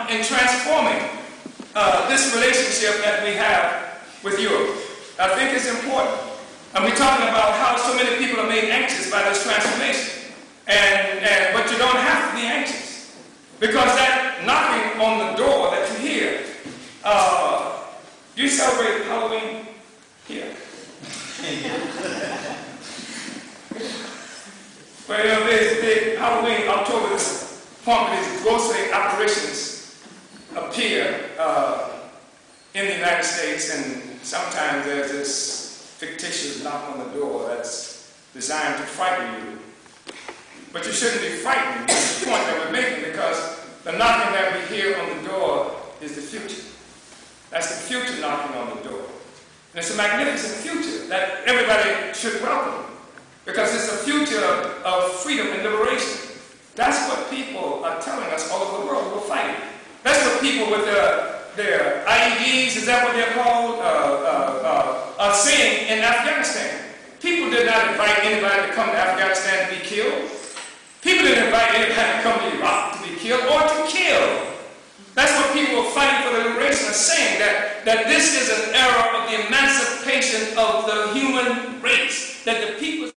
in transforming this relationship that we have with Europe. I think it's important. And we're talking about how so many people are made anxious by this transformation. But you don't have to be anxious. Because that knocking on the door that you hear, you celebrate Halloween here. Well, there's big Halloween, October, this point where these ghostly apparitions appear in the United States, and sometimes there's this fictitious knock on the door that's designed to frighten you. But you shouldn't be frightened. That's the point that we're making, because the knocking that we hear on the door is the future. That's the future knocking on the door. And it's a magnificent future that everybody should welcome, because it's a future of freedom and liberation. That's what people are telling us all over the world. We're fighting. That's what people with their IEDs, is that what they're called, are saying in Afghanistan. People did not invite anybody to come to Afghanistan to be killed. People didn't invite anybody to come to Iraq to be killed or to kill. That's what people who are fighting for the liberation are saying, that this is an era of the emancipation of the human race, that the people...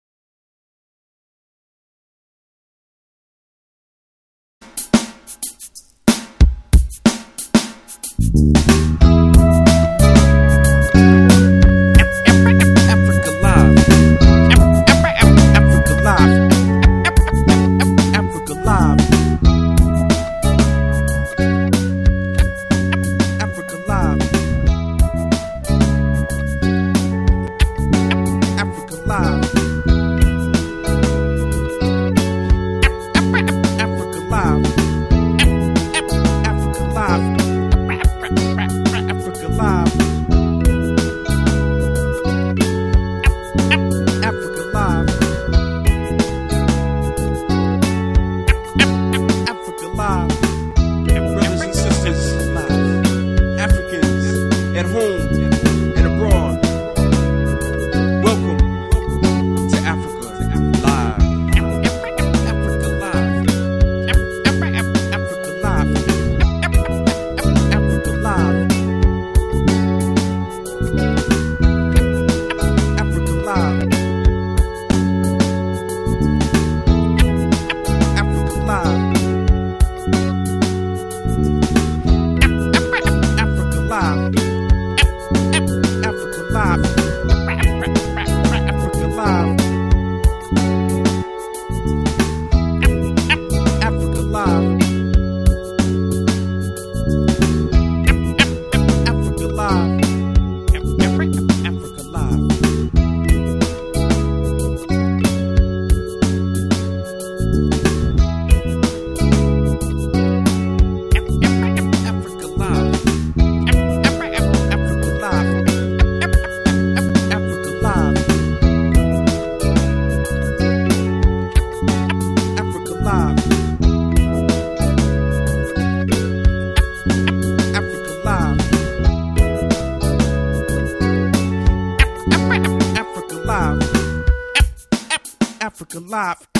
Live.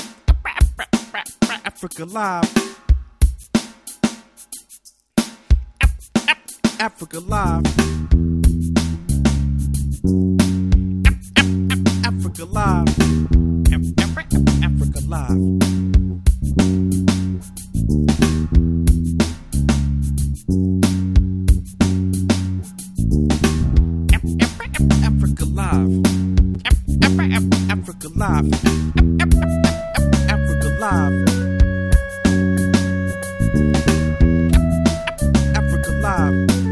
Africa Live. Africa Live. Africa Live. Africa Live. Africa Live. Africa Live. Africa Live. Africa Live.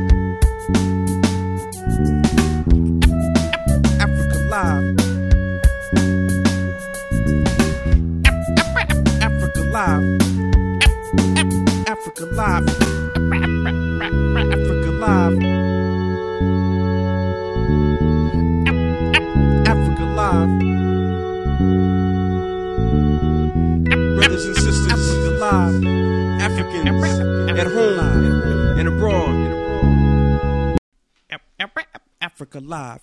Africa Live. Africa Live. Africa Live. Africa Live. Africa Live. Brothers and sisters, Africa Live. Africans at home and abroad. Africa Live.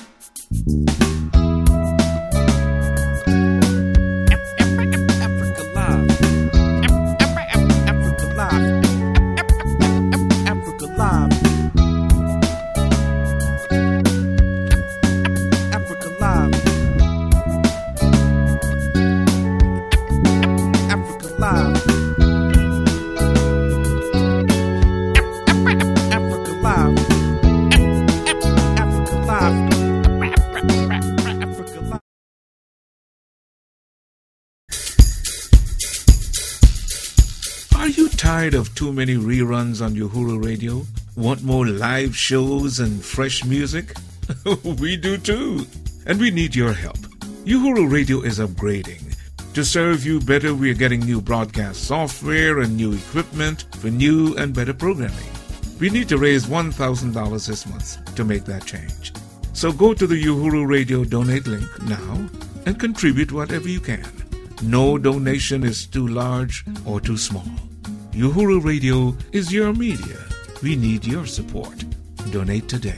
Africa Are you tired of too many reruns on Uhuru Radio? Want more live shows and fresh music? We do too. And we need your help. Uhuru Radio is upgrading. To serve you better, we are getting new broadcast software and new equipment for new and better programming. We need to raise $1,000 this month to make that change. So go to the Uhuru Radio donate link now and contribute whatever you can. No donation is too large or too small. Uhuru Radio is your media. We need your support. Donate today.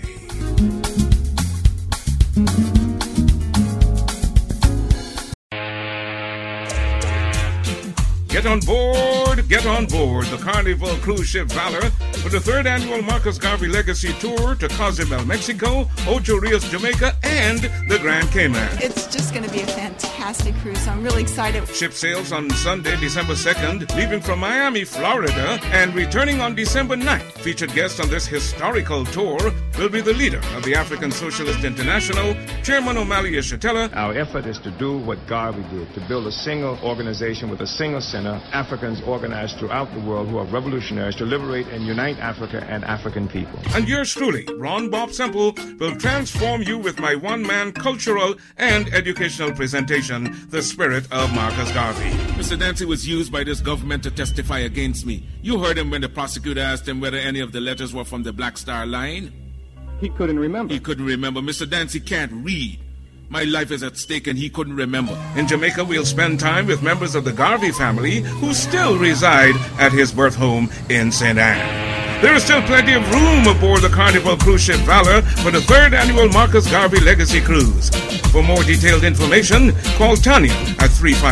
Get on board the Carnival cruise ship Valor for the 3rd annual Marcus Garvey Legacy Tour to Cozumel, Mexico, Ocho Rios, Jamaica, and the Grand Cayman. It's just going to be a fantastic cruise. I'm really excited. Ship sails on Sunday, December 2nd, leaving from Miami, Florida, and returning on December 9th. Featured guests on this historical tour will be the leader of the African Socialist International, Chairman Omali Yeshitela. Our effort is to do what Garvey did, to build a single organization with a single center, Africans organized throughout the world who are revolutionaries to liberate and unite Africa and African people. And yours truly, Ron Bob Semple, will transform you with my one-man cultural and educational presentation, The Spirit of Marcus Garvey. Mr. Dancy was used by this government to testify against me. You heard him when the prosecutor asked him whether any of the letters were from the Black Star Line. He couldn't remember. He couldn't remember. Mr. Dancy can't read. My life is at stake and he couldn't remember. In Jamaica, we'll spend time with members of the Garvey family who still reside at his birth home in St. Anne. There is still plenty of room aboard the Carnival cruise ship Valor for the 3rd annual Marcus Garvey Legacy Cruise. For more detailed information, call Tanya at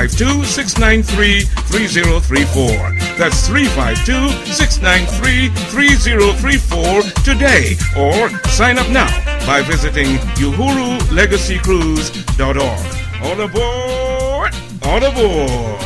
352-693-3034. That's 352-693-3034 today, or sign up now by visiting uhurulegacycruise.org. All aboard! All aboard!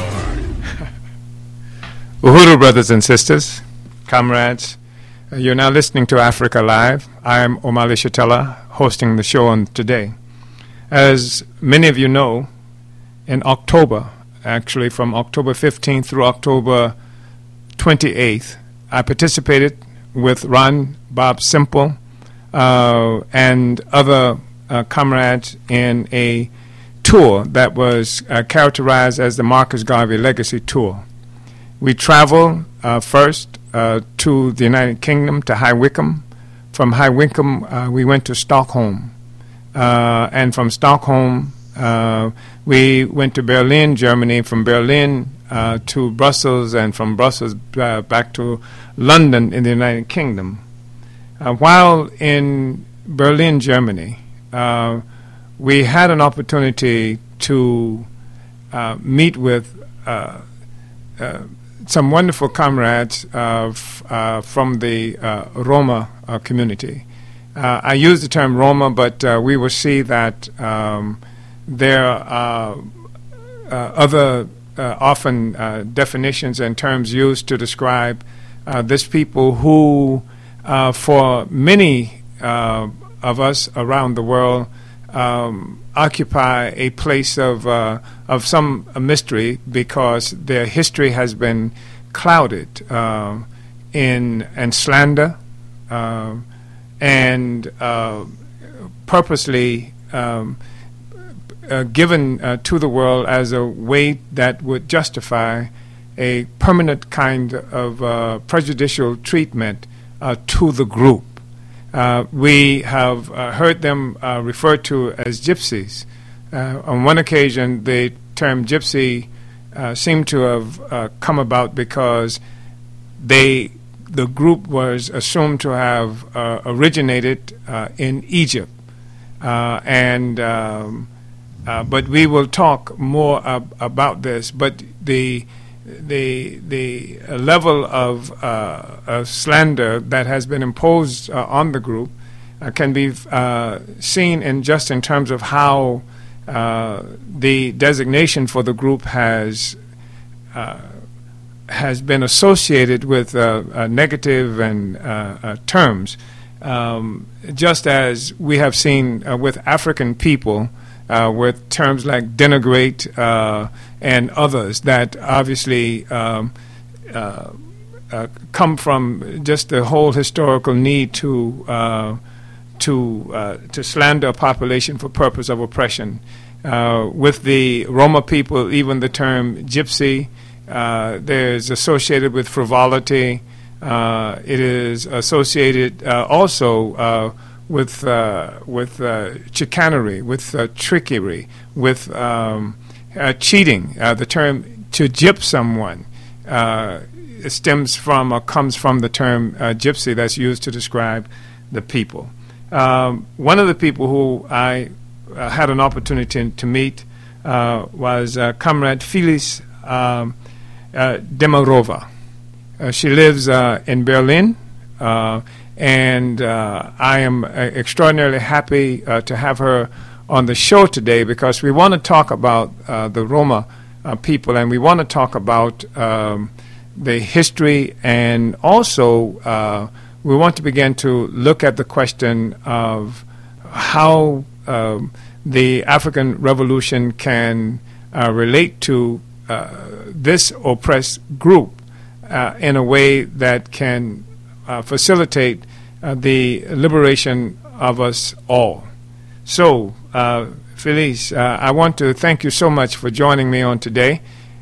Uhuru, brothers and sisters, comrades, you're now listening to Africa Live. I am Omali Yeshitela, hosting the show on today. As many of you know, in October, actually from October 15th through October 28th, I participated with Ron Bob Semple and other comrades in a tour that was characterized as the Marcus Garvey Legacy Tour. We traveled first to the United Kingdom, to High Wycombe. From High Wycombe, we went to Stockholm. And from Stockholm, we went to Berlin, Germany. From Berlin to Brussels, and from Brussels back to London in the United Kingdom. While in Berlin, Germany, we had an opportunity to meet with some wonderful comrades from the Roma community. I use the term Roma, but we will see that there are other often definitions and terms used to describe this people who, for many of us around the world, occupy a place of some mystery because their history has been clouded in slander and purposely given to the world as a way that would justify a permanent kind of prejudicial treatment to the group. We have heard them referred to as gypsies. On one occasion, the term gypsy seemed to have come about because the group was assumed to have originated in Egypt, but we will talk more about this. But the level of slander that has been imposed on the group can be seen in terms of how the designation for the group has been associated with negative and terms, just as we have seen with African people with terms like denigrate and others that obviously come from just the whole historical need to slander a population for purpose of oppression. With the Roma people, even the term gypsy, there's associated with frivolity. It is associated also with chicanery, with trickery, with cheating. The term to gyp someone stems from or comes from the term gypsy that's used to describe the people. One of the people who I had an opportunity to meet was Comrade Felice Demarova. She lives in Berlin, and I am extraordinarily happy to have her on the show today because we want to talk about the Roma people, and we want to talk about the history, and also we want to begin to look at the question of how the African Revolution can relate to this oppressed group in a way that can facilitate the liberation of us all. So, Felice, I want to thank you so much for joining me on today.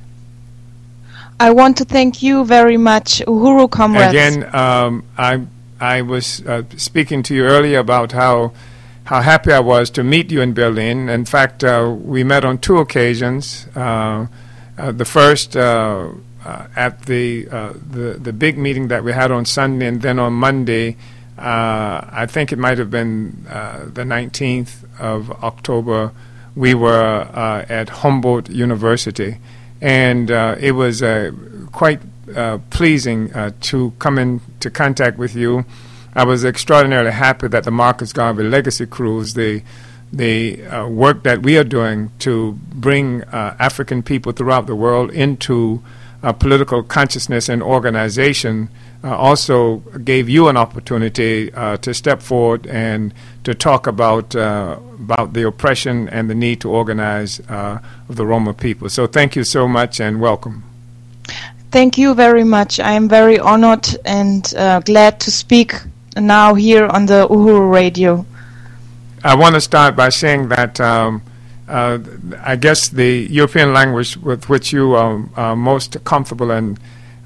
I want to thank you very much, Uhuru comrades. Again, I was speaking to you earlier about how happy I was to meet you in Berlin. In fact, we met on 2 occasions. The first at the big meeting that we had on Sunday, and then on Monday, I think it might have been the 19th of October, we were at Humboldt University. And it was quite pleasing to come into contact with you. I was extraordinarily happy that the Marcus Garvey Legacy Cruise, the work that we are doing to bring African people throughout the world into political consciousness and organization, also gave you an opportunity to step forward and to talk about the oppression and the need to organize of the Roma people. So thank you so much and welcome. Thank you very much. I am very honored and glad to speak now here on the Uhuru Radio. I want to start by saying that I guess the European language with which you are most comfortable and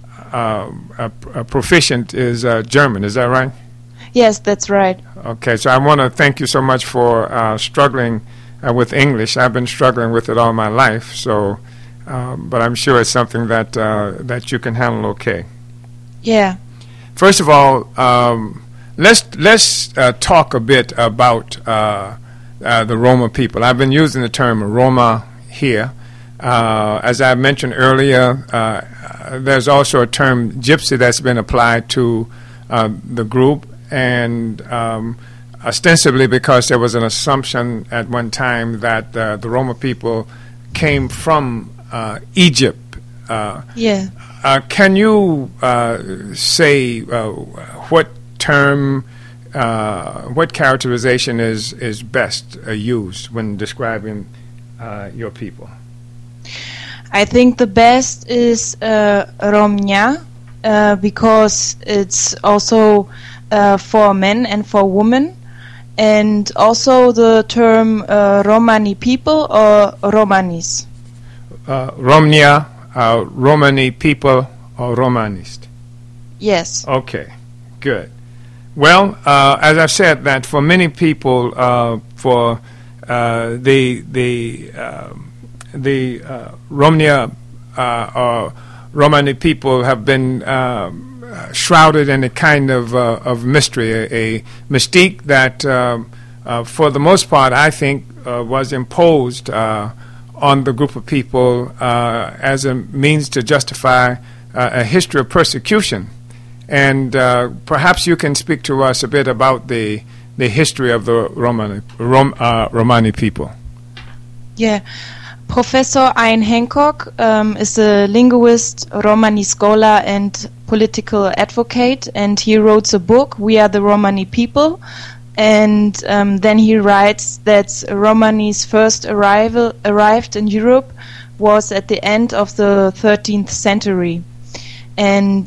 proficient is German. Is that right? Yes, that's right. Okay, so I want to thank you so much for struggling with English. I've been struggling with it all my life, so but I'm sure it's something that you can handle okay. Yeah. First of all, let's talk a bit about the Roma people. I've been using the term Roma here. As I mentioned earlier, there's also a term gypsy that's been applied to the group, and ostensibly because there was an assumption at one time that the Roma people came from Egypt. Yeah. Can you say what term, what characterization is best used when describing your people? I think the best is Romnia, because it's also for men and for women, and also the term Romani people or Romanis. Romnia, Romani people or Romanist? Yes. Okay, good. Well, as I've said, that for many people, for the Romnia or Romani people have been shrouded in a kind of mystery, a mystique that, for the most part, I think was imposed on the group of people as a means to justify a history of persecution. And perhaps you can speak to us a bit about the history of the Romani people. Yeah. Professor Ian Hancock is a linguist, Romani scholar, and political advocate, and he wrote a book, We Are the Romani People, and then he writes that Romani's first arrived in Europe was at the end of the 13th century. and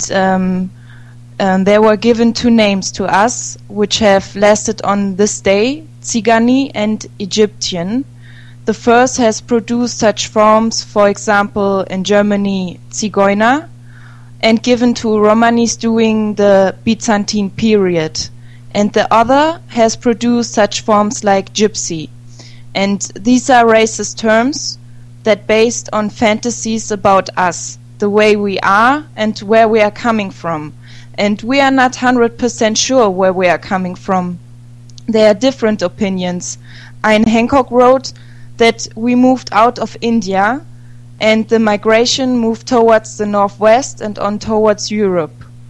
they were given two names to us, which have lasted on this day, Tsigani and Egyptian. The first has produced such forms, for example, in Germany, Zigeuner, and given to Romanis during the Byzantine period. And the other has produced such forms like Gypsy. And these are racist terms that based on fantasies about us, the way we are and where we are coming from. And we are not 100% sure where we are coming from. There are different opinions. Ian Hancock wrote that we moved out of India and the migration moved towards the northwest and on towards Europe.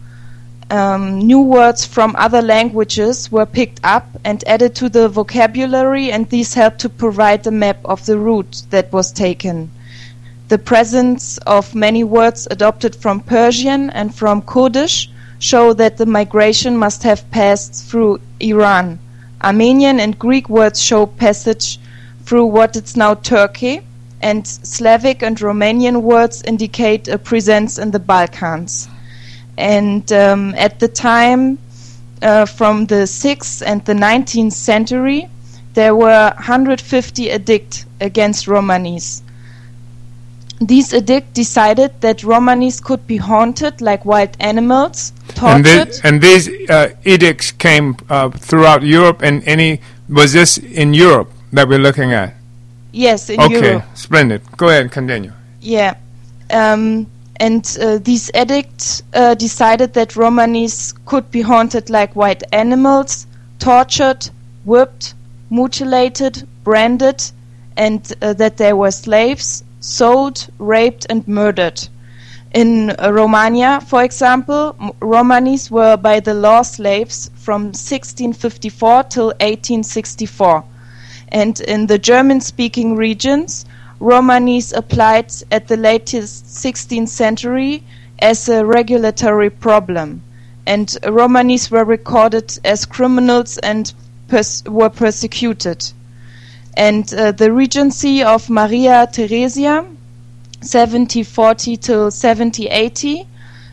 New words from other languages were picked up and added to the vocabulary, and these helped to provide a map of the route that was taken. The presence of many words adopted from Persian and from Kurdish show that the migration must have passed through Iran. Armenian and Greek words show passage through what is now Turkey, and Slavic and Romanian words indicate a presence in the Balkans. And at the time, from the 6th and the 19th century, there were 150 edicts against Romanis. These edicts decided that Romanis could be haunted like wild animals, tortured. And these edicts came throughout Europe, and was this in Europe that we're looking at? Yes, in Europe. Okay, splendid. Go ahead, continue. Yeah. And these edicts decided that Romanis could be haunted like wild animals, tortured, whipped, mutilated, branded, and that they were slaves, sold, raped, and murdered. In Romania, for example, Romanis were by the law slaves from 1654 till 1864. And in the German-speaking regions, Romanis applied at the latest 16th century as a regulatory problem, and Romanis were recorded as criminals and were persecuted. And the regency of Maria Theresia, 1740 till 1780,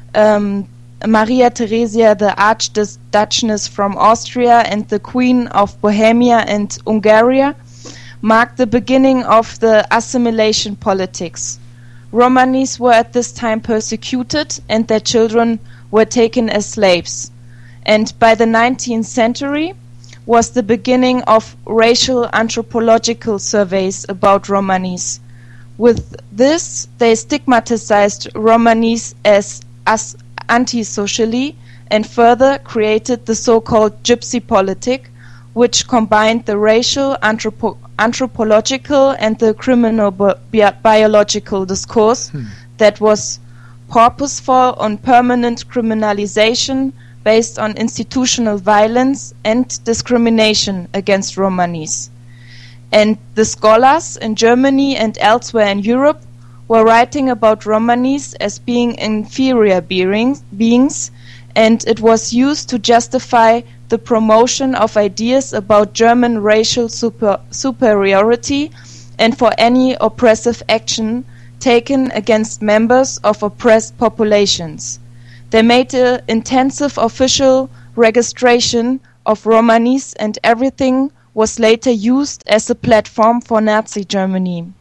Maria Theresia, the Archduchess from Austria and the Queen of Bohemia and Hungary, marked the beginning of the assimilation politics. Romanis were at this time persecuted and their children were taken as slaves. And by the 19th century was the beginning of racial anthropological surveys about Romanis. With this, they stigmatized Romanis as anti-socially and further created the so-called gypsy politic, which combined the racial, anthropological and the criminal biological discourse that was purposeful on permanent criminalization based on institutional violence and discrimination against Romanis. And the scholars in Germany and elsewhere in Europe were writing about Romanis as being inferior beings, and it was used to justify the promotion of ideas about German racial superiority and for any oppressive action taken against members of oppressed populations. They made an intensive official registration of Romanis, and everything was later used as a platform for Nazi Germany.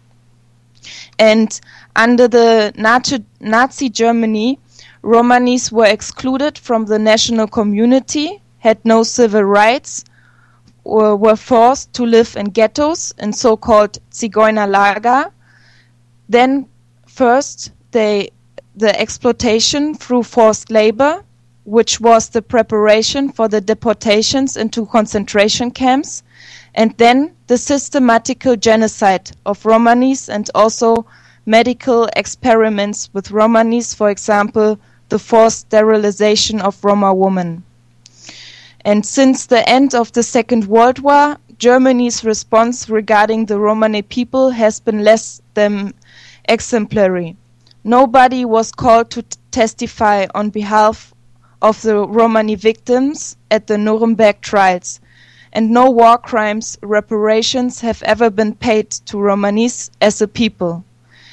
And under the Nazi Germany, Romanis were excluded from the national community, had no civil rights, were forced to live in ghettos in so-called Zigeunerlager. Then first the exploitation through forced labor, which was the preparation for the deportations into concentration camps, and then the systematical genocide of Romanis and also medical experiments with Romanis, for example, the forced sterilization of Roma women. And since the end of the Second World War, Germany's response regarding the Romani people has been less than exemplary. Nobody was called to testify on behalf of the Romani victims at the Nuremberg trials, and no war crimes reparations have ever been paid to Romanis as a people.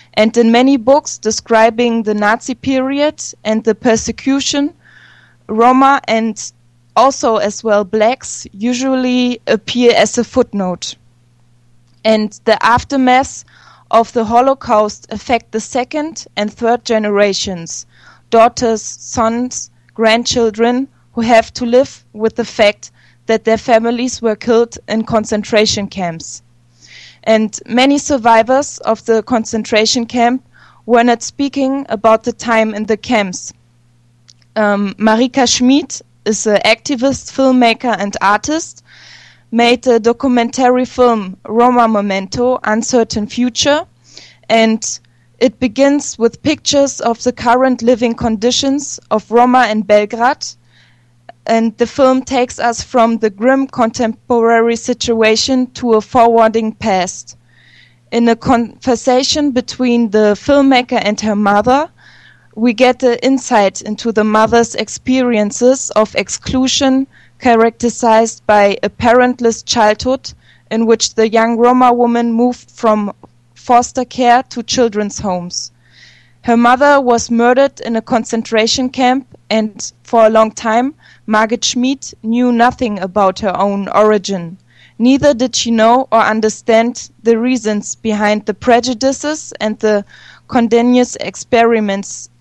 And in many books describing the Nazi period and the persecution, Roma and also as well blacks usually appear as a footnote. And the aftermath of the Holocaust affect the second and third generations, daughters, sons, grandchildren, who have to live with the fact that their families were killed in concentration camps. And many survivors of the concentration camp were not speaking about the time in the camps. Marika Schmid is an activist, filmmaker and artist, made a documentary film, Roma Memento, Uncertain Future, and it begins with pictures of the current living conditions of Roma in Belgrade, and the film takes us from the grim contemporary situation to a forwarding past. In a conversation between the filmmaker and her mother, we get an insight into the mother's experiences of exclusion, characterized by a parentless childhood in which the young Roma woman moved from foster care to children's homes. Her mother was murdered in a concentration camp, and for a long time, Margit Schmid knew nothing about her own origin. Neither did she know or understand the reasons behind the prejudices and the continuous experiences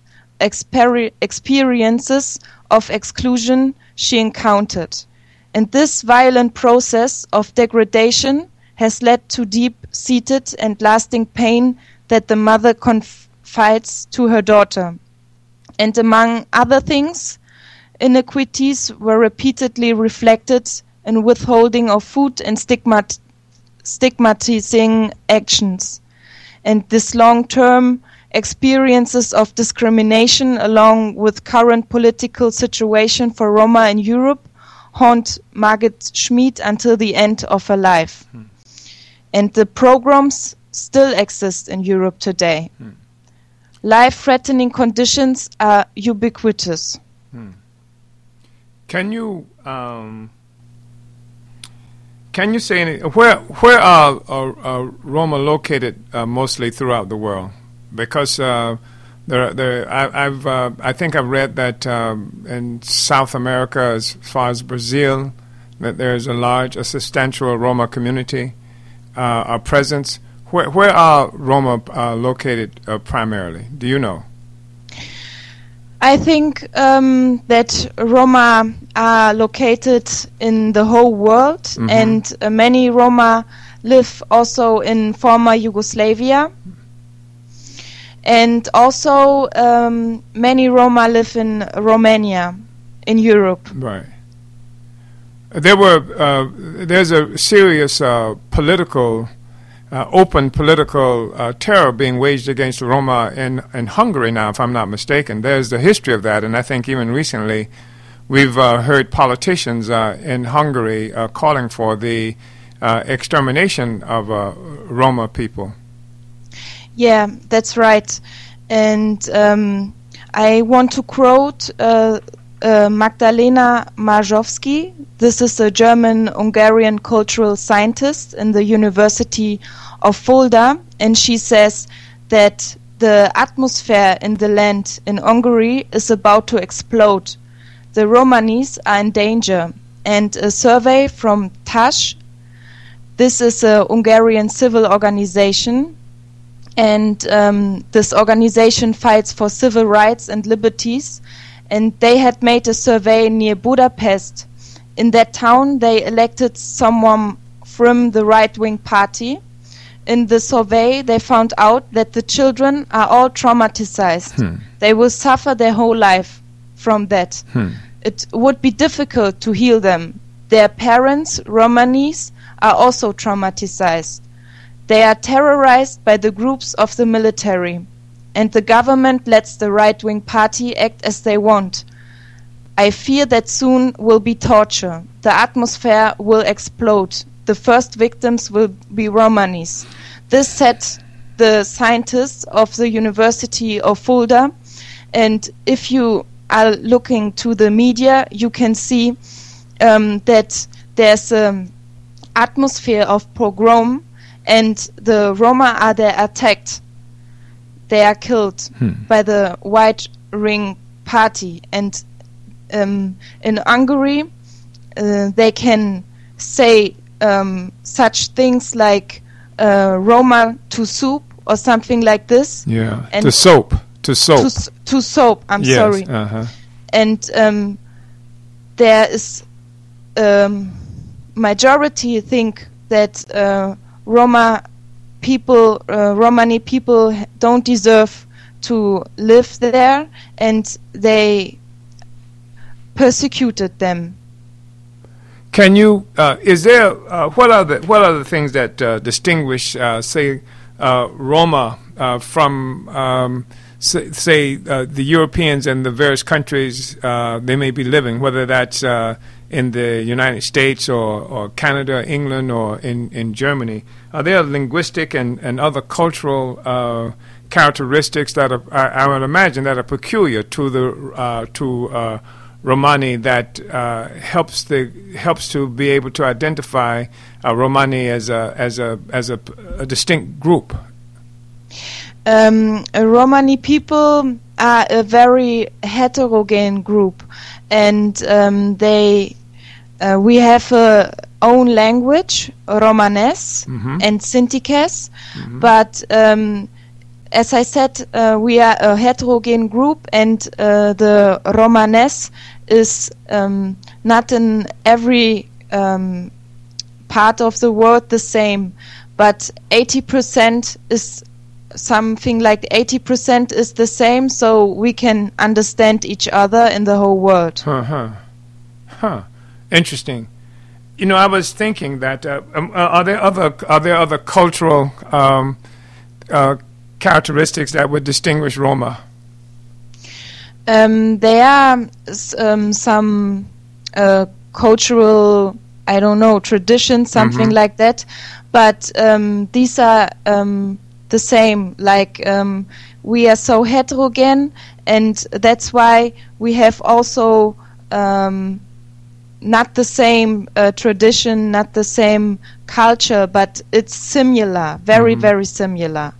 of exclusion she encountered. And this violent process of degradation has led to deep-seated and lasting pain that the mother confides to her daughter. And among other things, inequities were repeatedly reflected in withholding of food and stigmatizing actions. And this long-term experiences of discrimination, along with current political situation for Roma in Europe, haunt Margit Schmid until the end of her life. And the pogroms still exist in Europe today. Life-threatening conditions are ubiquitous. Can you say where are Roma located mostly throughout the world? Because I think I've read that in South America, as far as Brazil, that there's a substantial Roma community, a presence. Where are Roma located primarily? Do you know? I think that Roma are located in the whole world, and many Roma live also in former Yugoslavia. And also many Roma live in Romania, in Europe. Right. There's a serious open political terror being waged against Roma in Hungary now, if I'm not mistaken. There's the history of that, and I think even recently we've heard politicians in Hungary calling for the extermination of Roma people. Yeah, that's right. And I want to quote Magdalena Marzowski. This is a German-Hungarian cultural scientist in the University of Fulda, and she says that the atmosphere in the land in Hungary is about to explode. The Romanis are in danger, and a survey from TASZ, this is a Hungarian civil organization, and this organization fights for civil rights and liberties, and they had made a survey near Budapest. In that town, they elected someone from the right-wing party. In the survey, they found out that the children are all traumatized. They will suffer their whole life from that. It would be difficult to heal them. Their parents, Romanis, are also traumatized. They are terrorized by the groups of the military, and the government lets the right-wing party act as they want. I fear that soon will be torture. The atmosphere will explode. The first victims will be Romanis. This said the scientists of the University of Fulda, and if you are looking to the media, you can see that there's an atmosphere of pogrom, and the Roma are there attacked. they are killed by the White Ring Party. And in Hungary, they can say such things like Roma to soup or something like this. Yeah, and to soap. To soap, I'm yes, sorry. Uh-huh. And there is majority think that Romani people don't deserve to live there, and they persecuted them. Can you? Is there? What are the things that distinguish, say, Roma from, say, the Europeans and the various countries they may be living, whether that's in the United States or Canada, England, or in Germany? Are there linguistic and other cultural characteristics that are, I would imagine, that are peculiar to the Romani that helps to be able to identify Romani as a distinct group? Romani people are a very heterogene group, and we have a own language, Romanes and Sintikes, but as I said, we are a heterogene group, and the Romanes is not in every part of the world the same, but 80% is something like 80% is the same, so we can understand each other in the whole world. Interesting. You know, I was thinking that are there other cultural characteristics that would distinguish Roma? There are some cultural, I don't know, traditions, something like that, but these are the same. Like we are so heterogene, and that's why we have also not the same tradition, not the same culture, but it's similar, very, very similar.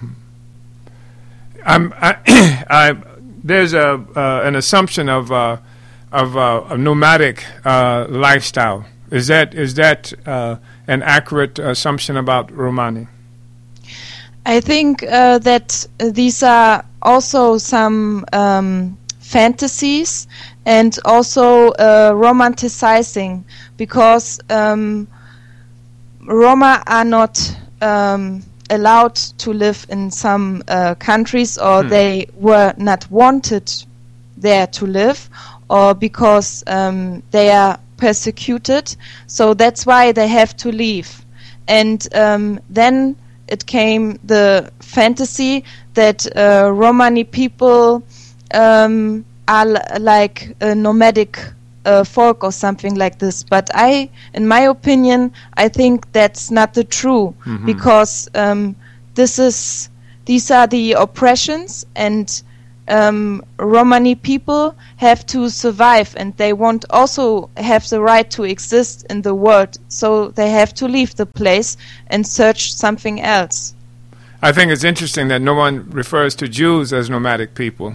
There's an assumption of a nomadic lifestyle. Is that an accurate assumption about Romani? I think that these are also some fantasies and also romanticizing, because Roma are not allowed to live in some countries, or they were not wanted there to live, or because they are persecuted, so that's why they have to leave. And then it came the fantasy that Romani people are like a nomadic folk or something like this. But in my opinion, I think that's not the true, because these are the oppressions, and Romani people have to survive, and they won't also have the right to exist in the world, so they have to leave the place and search something else. I think it's interesting that no one refers to Jews as nomadic people,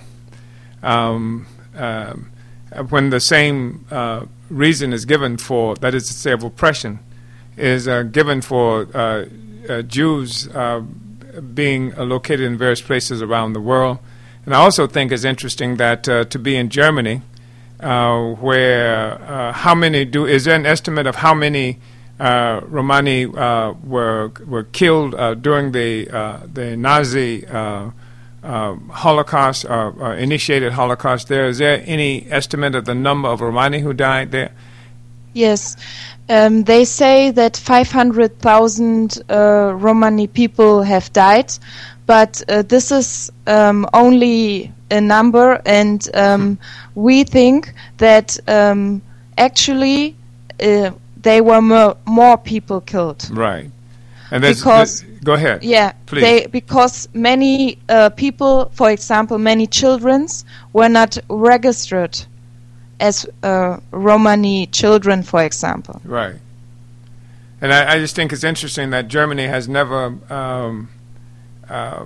when the same reason is given for, that is to say, of oppression, is given for Jews being located in various places around the world. And I also think it's interesting that to be in Germany, where is there an estimate of how many Romani were killed during the Nazi Holocaust, or initiated Holocaust there? Is there any estimate of the number of Romani who died there? Yes. They say that 500,000 Romani people have died, but this is only a number, and we think that actually there were more people killed. Right. And go ahead. Yeah, please. Because many people, for example, many children were not registered as Romani children, for example. Right. And I just think it's interesting that Germany has never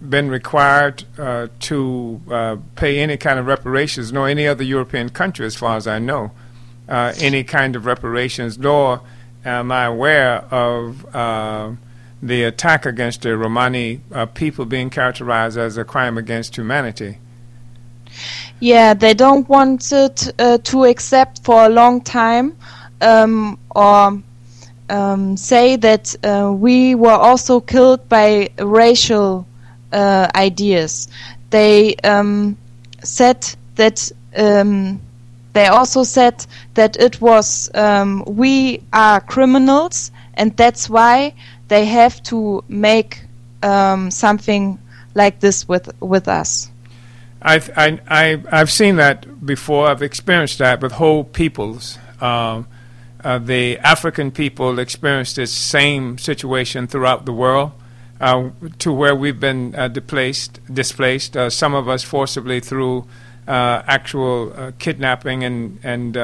been required to pay any kind of reparations, nor any other European country, as far as I know, any kind of reparations, nor am I aware of the attack against the Romani people being characterized as a crime against humanity. Yeah, they don't want it to accept for a long time, or say that we were also killed by racial ideas. They said that they also said that it was we are criminals, and that's why they have to make something like this with us. I've seen that before. I've experienced that with whole peoples. The African people experienced this same situation throughout the world, to where we've been displaced. Some of us forcibly through actual kidnapping and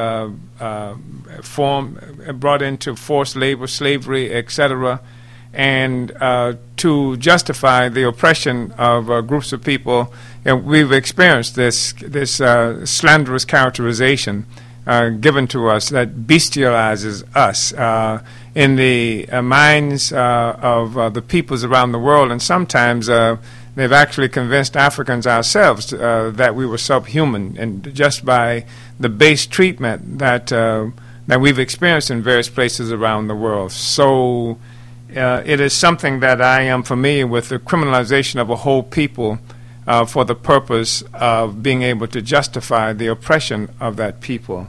brought into forced labor, slavery, etc. And to justify the oppression of groups of people, we've experienced this slanderous characterization given to us that bestializes us in the minds of the peoples around the world, and sometimes they've actually convinced Africans ourselves that we were subhuman, and just by the base treatment that we've experienced in various places around the world. So it is something that I am familiar with, the criminalization of a whole people for the purpose of being able to justify the oppression of that people.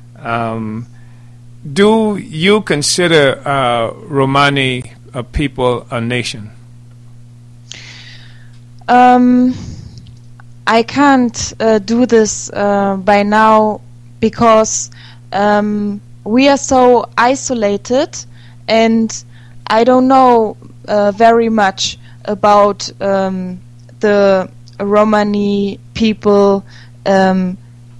Do you consider Romani people a nation? I can't do this by now because we are so isolated, and I don't know very much about the Romani people in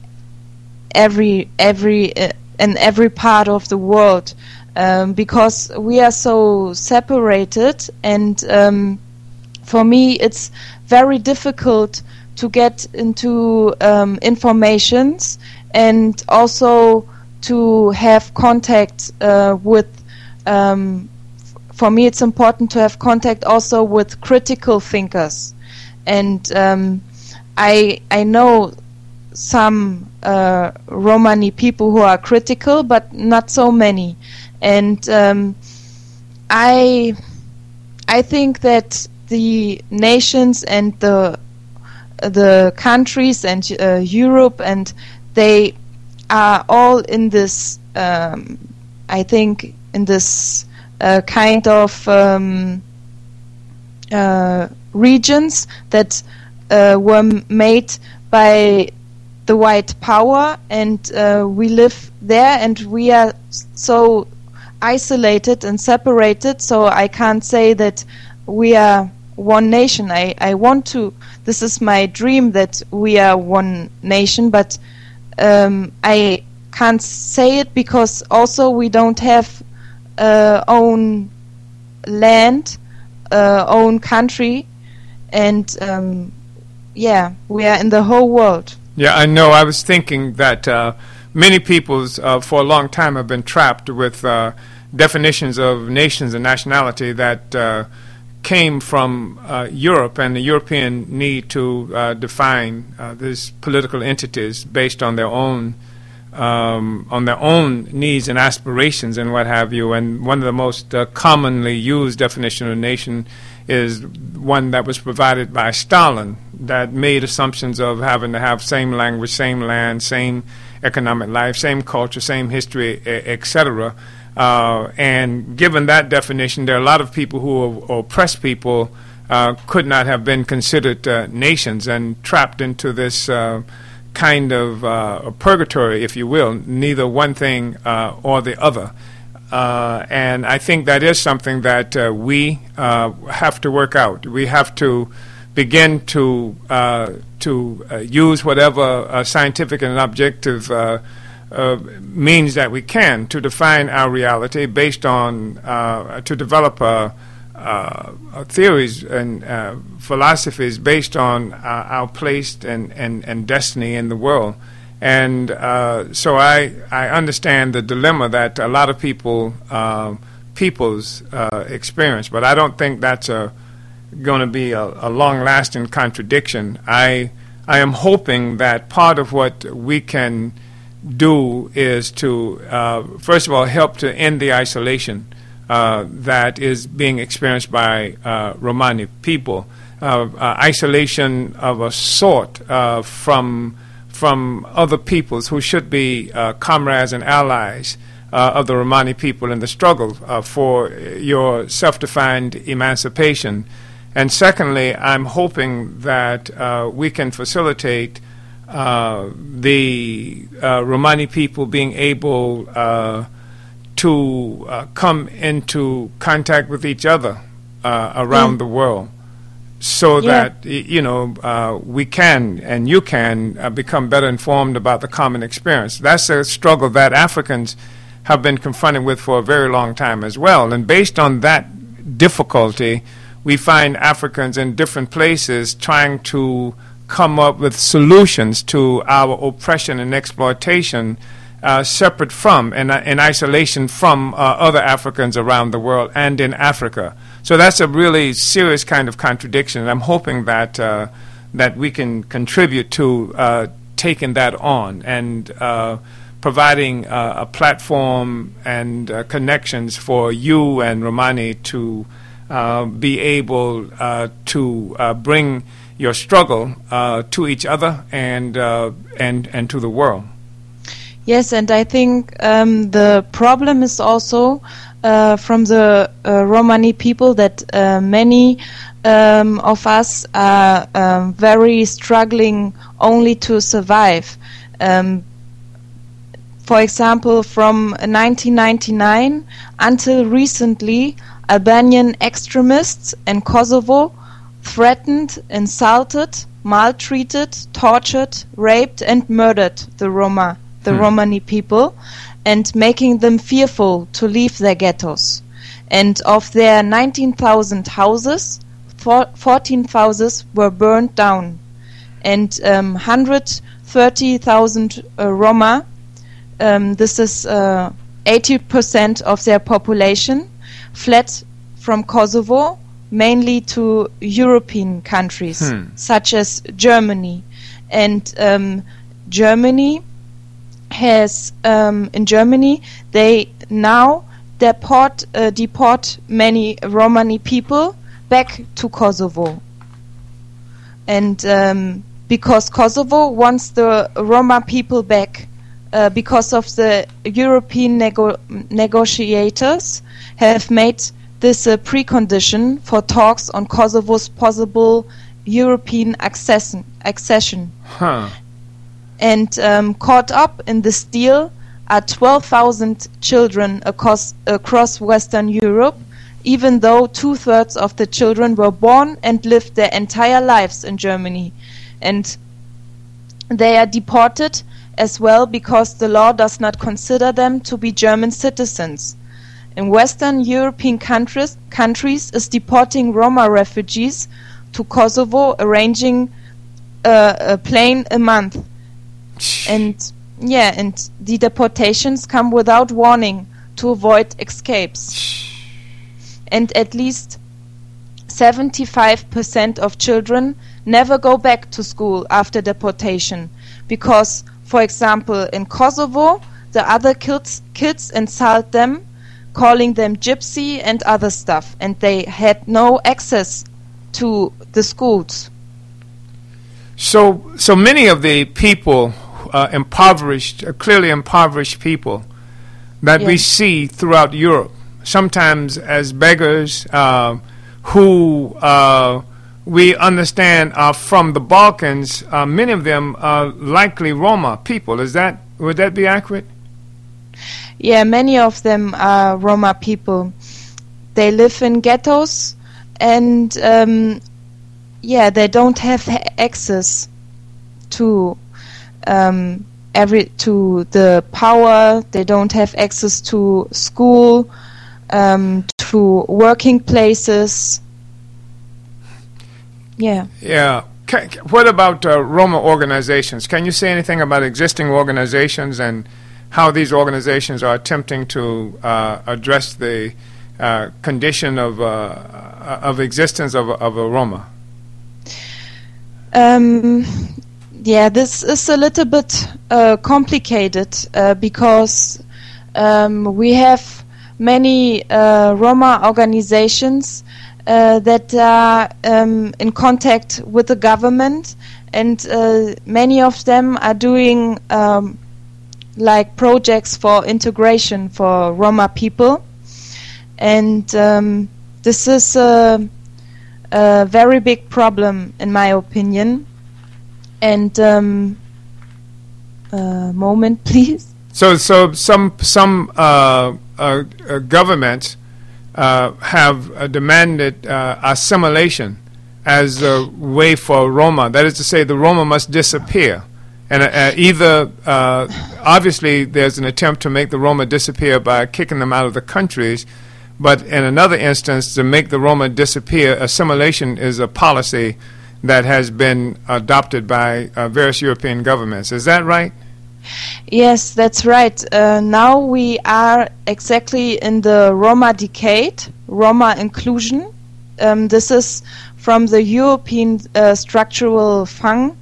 every part of the world, because we are so separated, and for me it's very difficult to get into informations, and also to have contact with for me it's important to have contact also with critical thinkers, and I know some Romani people who are critical, but not so many, and I think that the nations and the countries and Europe, and they are all in this I think in this kind of regions that were made by the white power, and we live there, and we are so isolated and separated, so I can't say that we are one nation. I want to, this is my dream that we are one nation, but I can't say it because also we don't have own land, own country, and yeah, we are in the whole world. Yeah, I know. I was thinking that many peoples for a long time have been trapped with definitions of nations and nationality that came from Europe and the European need to define these political entities based on their own needs and aspirations and what have you. And one of the most commonly used definition of a nation is one that was provided by Stalin, that made assumptions of having to have same language, same land, same economic life, same culture, same history, etc. And given that definition, there are a lot of people who are oppressed people could not have been considered nations, and trapped into this kind of purgatory, if you will, neither one thing or the other. And I think that is something that we have to work out. We have to begin to use whatever scientific and objective means that we can to define our reality based on, to develop a theories and philosophies based on our place and destiny in the world. And so I understand the dilemma that a lot of people's experience, but I don't think that's going to be a long-lasting contradiction. I am hoping that part of what we can do is to, first of all, help to end the isolation that is being experienced by Romani people. Isolation of a sort from other peoples who should be comrades and allies of the Romani people in the struggle for your self-defined emancipation. And secondly, I'm hoping that we can facilitate the Romani people being able to come into contact with each other around the world, so that we can and you can become better informed about the common experience. That's a struggle that Africans have been confronted with for a very long time as well. And based on that difficulty, we find Africans in different places trying to come up with solutions to our oppression and exploitation, separate from and in isolation from other Africans around the world and in Africa. So that's a really serious kind of contradiction. And I'm hoping that that we can contribute to taking that on and providing a platform and connections for you and Romani to be able to bring your struggle to each other and to the world. Yes, and I think the problem is also from the Romani people that many of us are very struggling only to survive. For example, from 1999 until recently, Albanian extremists in Kosovo threatened, insulted, maltreated, tortured, raped and murdered the Romani people, and making them fearful to leave their ghettos. And of their 19,000 houses, 14,000 were burned down, and 130,000 Roma, this is 80% of their population, fled from Kosovo, mainly to European countries, such as Germany. And Germany has, in Germany, they now deport many Romani people back to Kosovo. And because Kosovo wants the Roma people back, because of the European negotiators have made this a precondition for talks on Kosovo's possible European accession. And caught up in this deal are 12,000 children across Western Europe, even though 2/3 of the children were born and lived their entire lives in Germany. And they are deported as well because the law does not consider them to be German citizens. In Western European countries is deporting Roma refugees to Kosovo, arranging a plane a month. And the deportations come without warning to avoid escapes. And at least 75% of children never go back to school after deportation because, for example, in Kosovo, the other kids insult them, calling them gypsy and other stuff, and they had no access to the schools. So many of the people, clearly impoverished people that we see throughout Europe, sometimes as beggars who we understand are from the Balkans, many of them are likely Roma people. Would that be accurate? Yeah, many of them are Roma people. They live in ghettos, and they don't have access to to the power. They don't have access to school, to working places. Yeah. Yeah. What about Roma organizations? Can you say anything about existing organizations and how these organizations are attempting to address the condition of existence of a Roma? Yeah, this is a little bit complicated because we have many Roma organizations that are in contact with the government, and many of them are doing like projects for integration for Roma people, and this is a very big problem in my opinion. And moment, please. So some governments have demanded assimilation as a way for Roma. That is to say, the Roma must disappear. And either, obviously, there's an attempt to make the Roma disappear by kicking them out of the countries, but in another instance, to make the Roma disappear, assimilation is a policy that has been adopted by various European governments. Is that right? Yes, that's right. Now we are exactly in the Roma decade, Roma inclusion. This is from the European Structural Fund.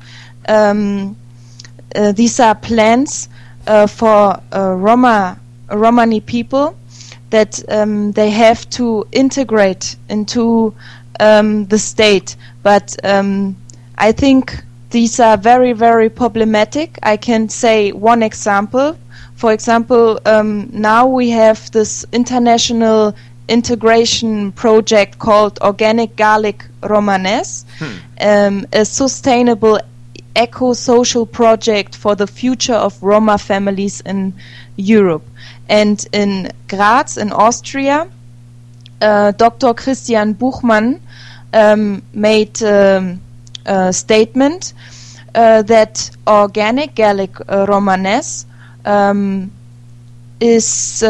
These are plans for Romani people that they have to integrate into the state. But I think these are very, very problematic. I can say one example. For example, now we have this international integration project called Organic Garlic Romanes, a sustainable eco-social project for the future of Roma families in Europe. And in Graz, in Austria, Dr. Christian Buchmann made a statement that Organic Garlic Romanes is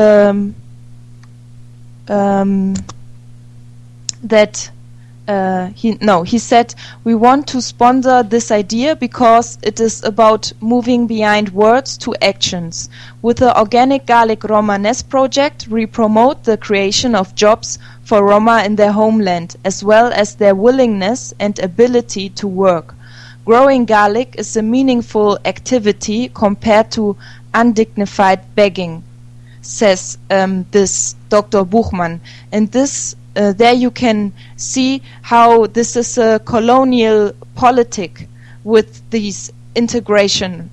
he said, we want to sponsor this idea because it is about moving behind words to actions. With the Organic Garlic Romanes project, we promote the creation of jobs for Roma in their homeland, as well as their willingness and ability to work. Growing garlic is a meaningful activity compared to undignified begging, says this Dr. Buchmann. And this there you can see how this is a colonial politic with these integration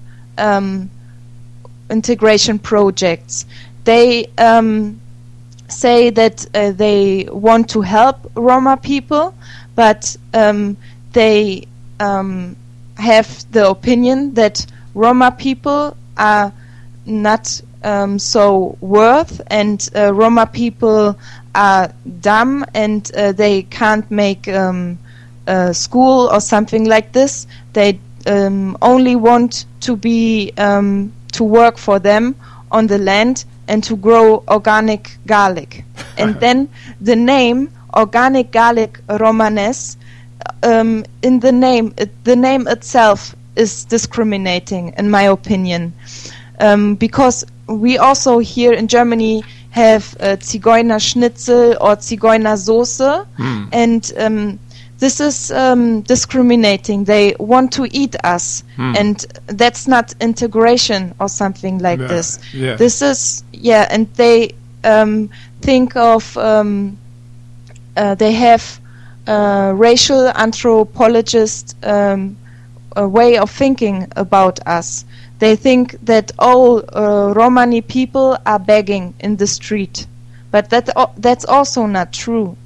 projects. They say that they want to help Roma people, but they have the opinion that Roma people are not so worth, and Roma people are dumb, and they can't make a school or something like this. They only want to be to work for them on the land and to grow organic garlic. And then the name Organic Garlic Romanes, in the name itself is discriminating, in my opinion, because we also here in Germany have Zigeuner Schnitzel or Zigeuner Soße, and this is discriminating. They want to eat us, and that's not integration or something like this. Yeah. This is, and they think of, they have racial anthropologist a way of thinking about us. They think that all Romani people are begging in the street, but that's also not true.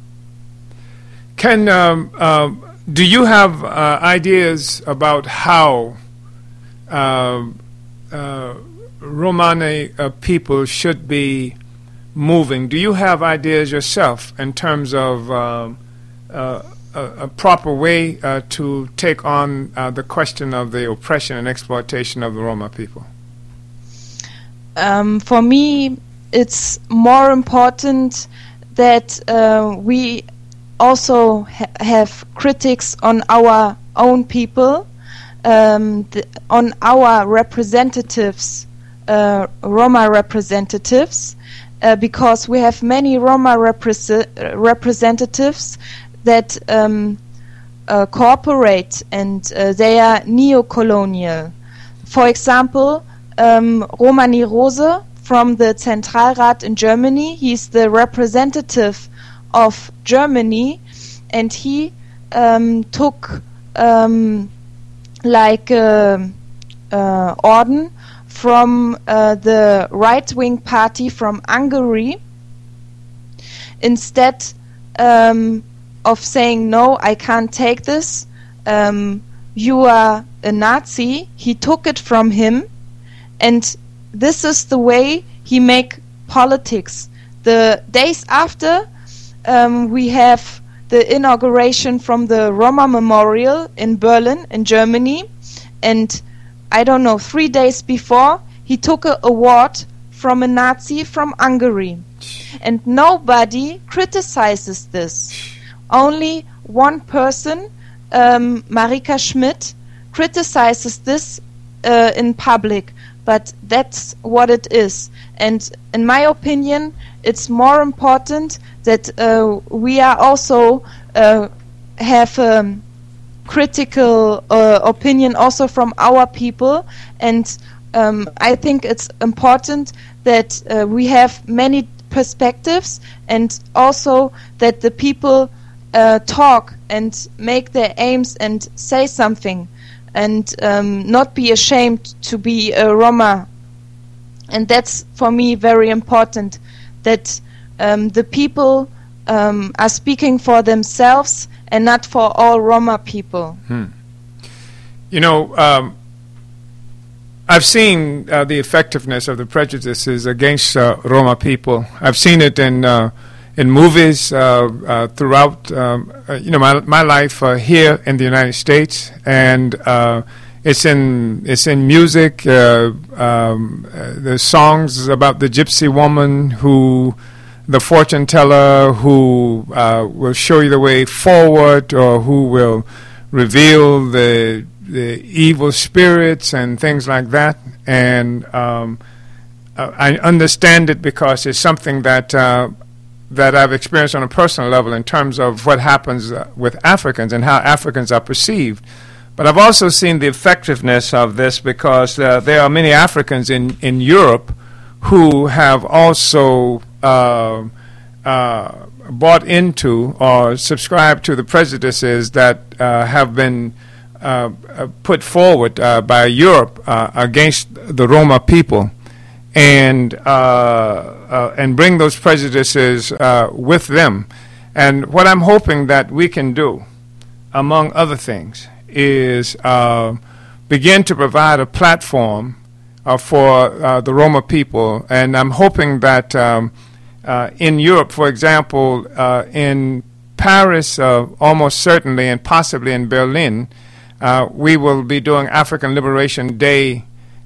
Can do you have ideas about how Romani people should be moving? Do you have ideas yourself in terms of a proper way to take on the question of the oppression and exploitation of the Roma people? For me, it's more important that we also have critics on our own people, on our representatives, Roma representatives, because we have many Roma representatives that cooperate, and they are neo-colonial. For example, Romani Rose from the Zentralrat in Germany, he's the representative of Germany, and he took Orden from the right-wing party from Hungary. Instead of saying, no, I can't take this, you are a Nazi, he took it from him, and this is the way he make politics. The days after, we have the inauguration from the Roma Memorial in Berlin, in Germany, and I don't know, 3 days before, he took an award from a Nazi from Hungary. And nobody criticizes this. Only one person, Marika Schmidt, criticizes this in public, but that's what it is. And in my opinion, it's more important that we are also have critical opinion also from our people, and I think it's important that we have many perspectives, and also that the people talk and make their aims and say something, and not be ashamed to be a Roma. And that's for me very important, that the people are speaking for themselves and not for all Roma people. You know, I've seen the effectiveness of the prejudices against Roma people. I've seen it in movies throughout my life here in the United States, and it's in music. The songs about the gypsy woman the fortune teller who will show you the way forward, or who will reveal the evil spirits and things like that. And I understand it because it's something that I've experienced on a personal level in terms of what happens with Africans and how Africans are perceived. But I've also seen the effectiveness of this because there are many Africans in Europe who have also bought into or subscribed to the prejudices that have been put forward by Europe against the Roma people, and bring those prejudices with them. And what I'm hoping that we can do, among other things, is begin to provide a platform for the Roma people. And I'm hoping that in Europe, for example, in Paris, almost certainly, and possibly in Berlin, we will be doing African Liberation Day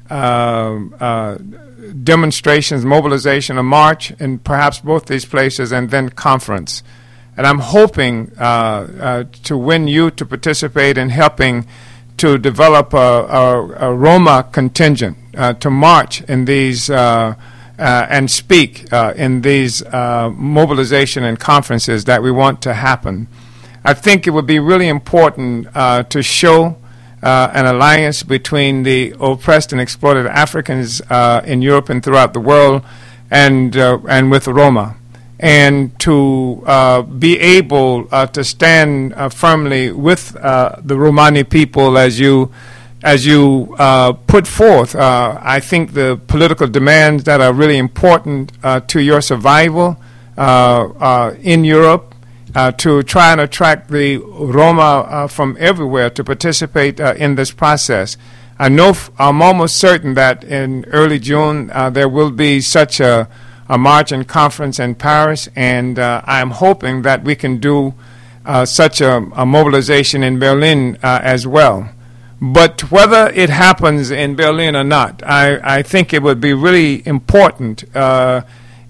demonstrations, mobilization, a march in perhaps both these places, and then conference. And I'm hoping to win you to participate in helping to develop a Roma contingent to march in these and speak in these mobilization and conferences that we want to happen. I think it would be really important to show an alliance between the oppressed and exploited Africans in Europe and throughout the world, and with the Roma, and to be able to stand firmly with the Romani people as you put forth. I think the political demands that are really important to your survival in Europe, to try and attract the Roma from everywhere to participate in this process. I'm almost certain that in early June there will be such a march and conference in Paris, and I'm hoping that we can do such a mobilization in Berlin as well. But whether it happens in Berlin or not, I think it would be really important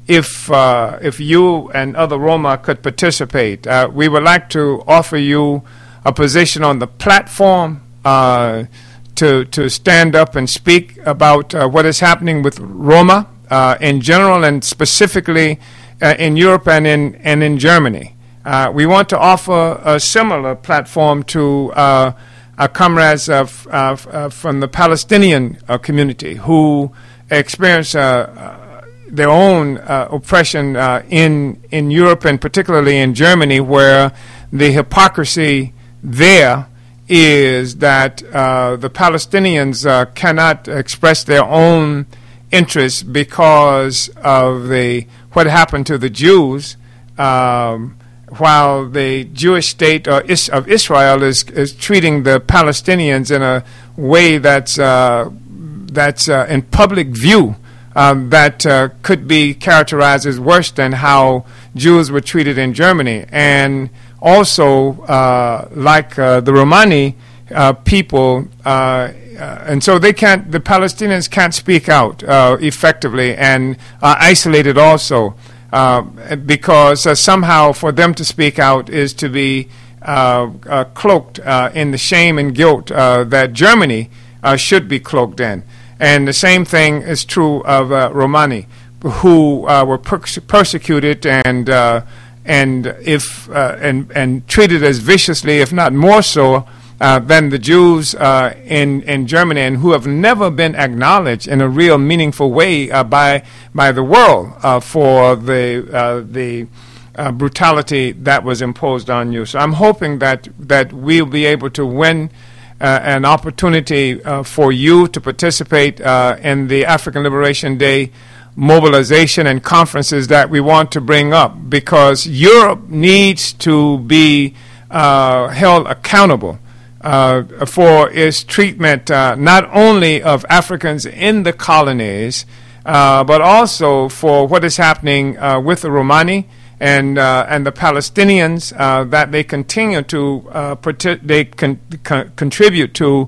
if you and other Roma could participate. We would like to offer you a position on the platform to stand up and speak about what is happening with Roma in general and specifically in Europe and in Germany. We want to offer a similar platform to our comrades from the Palestinian community who experience their own oppression in Europe and particularly in Germany, where the hypocrisy there is that the Palestinians cannot express their own interests because of what happened to the Jews, while the Jewish state of Israel is treating the Palestinians in a way that's in public view that could be characterized as worse than how Jews were treated in Germany. And also, like the Romani people, and so the Palestinians can't speak out effectively and are isolated also because somehow for them to speak out is to be cloaked in the shame and guilt that Germany should be cloaked in. And the same thing is true of Romani, who were persecuted and treated as viciously, if not more so, than the Jews in Germany, and who have never been acknowledged in a real meaningful way by the world for the brutality that was imposed on you. So I'm hoping that we'll be able to win an opportunity for you to participate in the African Liberation Day mobilization and conferences that we want to bring up, because Europe needs to be held accountable for its treatment not only of Africans in the colonies, but also for what is happening with the Romani and the Palestinians, that they continue to contribute to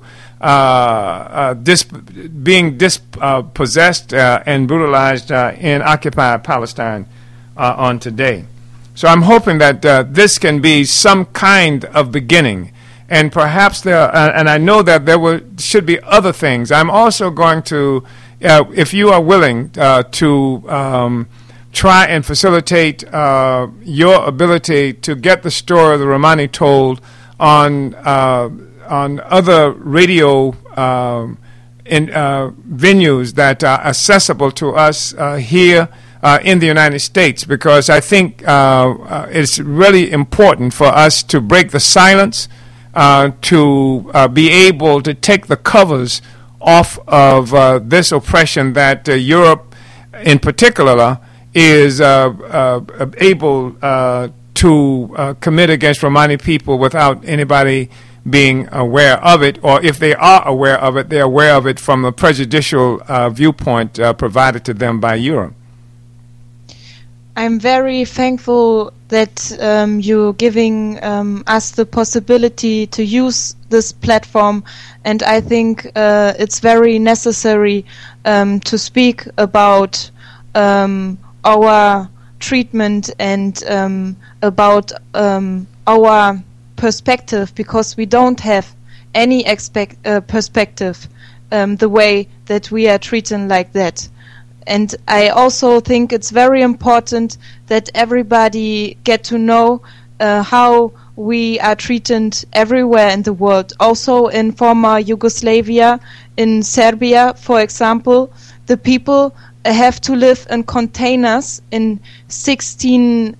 being dispossessed and brutalized in occupied Palestine on today. So I'm hoping that this can be some kind of beginning. And perhaps and I know that should be other things. I'm also going to, if you are willing to try and facilitate your ability to get the story of the Romani told on other radio venues that are accessible to us here in the United States, because I think it's really important for us to break the silence, to be able to take the covers off of this oppression that Europe in particular is able to commit against Romani people without anybody being aware of it, or if they are aware of it, they're aware of it from a prejudicial viewpoint provided to them by Europe. I'm very thankful that you're giving us the possibility to use this platform, and I think it's very necessary to speak about our treatment and about our perspective, because we don't have any perspective the way that we are treated like that. And I also think it's very important that everybody get to know how we are treated everywhere in the world. Also in former Yugoslavia, in Serbia, for example, the people have to live in containers in 16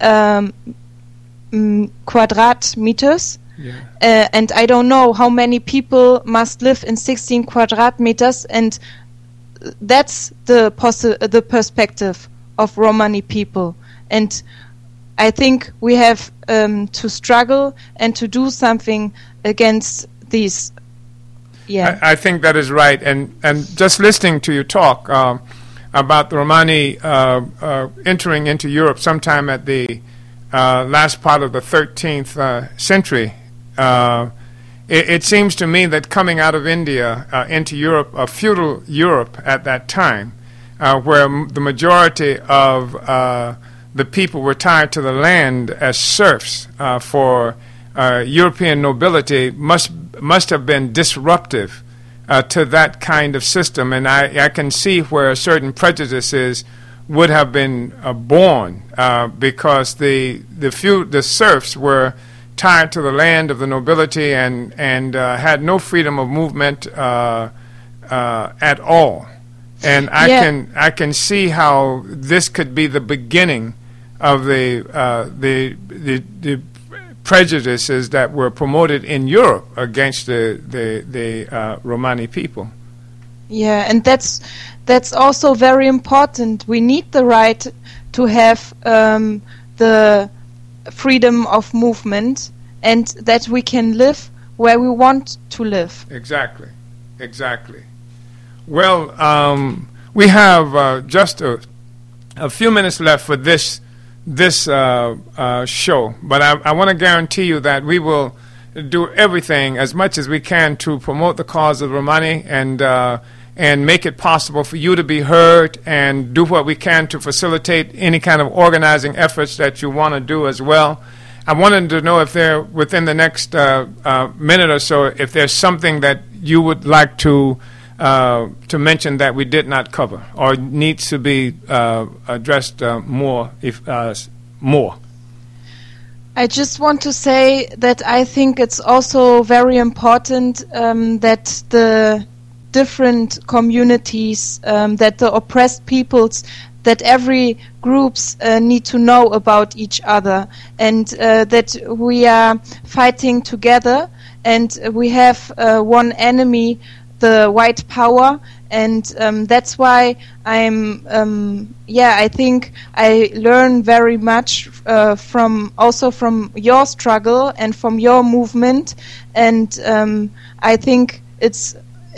quadrat meters. Yeah. And I don't know how many people must live in 16 quadrat meters, and that's the perspective of Romani people. And I think we have to struggle and to do something against these. Yeah, I think that is right. And just listening to you talk about the Romani entering into Europe sometime at the last part of the 13th century, it seems to me that coming out of India into Europe, feudal Europe at that time, where the majority of the people were tied to the land as serfs for European nobility must have been disruptive to that kind of system. And I can see where certain prejudices would have been born because the serfs were tied to the land of the nobility and had no freedom of movement at all. And I can see how this could be the beginning of the prejudices that were promoted in Europe against the Romani people. Yeah, and that's also very important. We need the right to have the freedom of movement, and that we can live where we want to live. Exactly. Well, we have just a few minutes left for this show, but I want to guarantee you that we will do everything as much as we can to promote the cause of Romani and make it possible for you to be heard, and do what we can to facilitate any kind of organizing efforts that you want to do as well. I wanted to know if there, within the next minute or so, if there's something that you would like to mention that we did not cover or needs to be addressed more. I just want to say that I think it's also very important that the different communities, that the oppressed peoples, that every groups need to know about each other, and that we are fighting together, and we have one enemy, the white power, and that's why I think I learn very much from your struggle and from your movement, and I think it's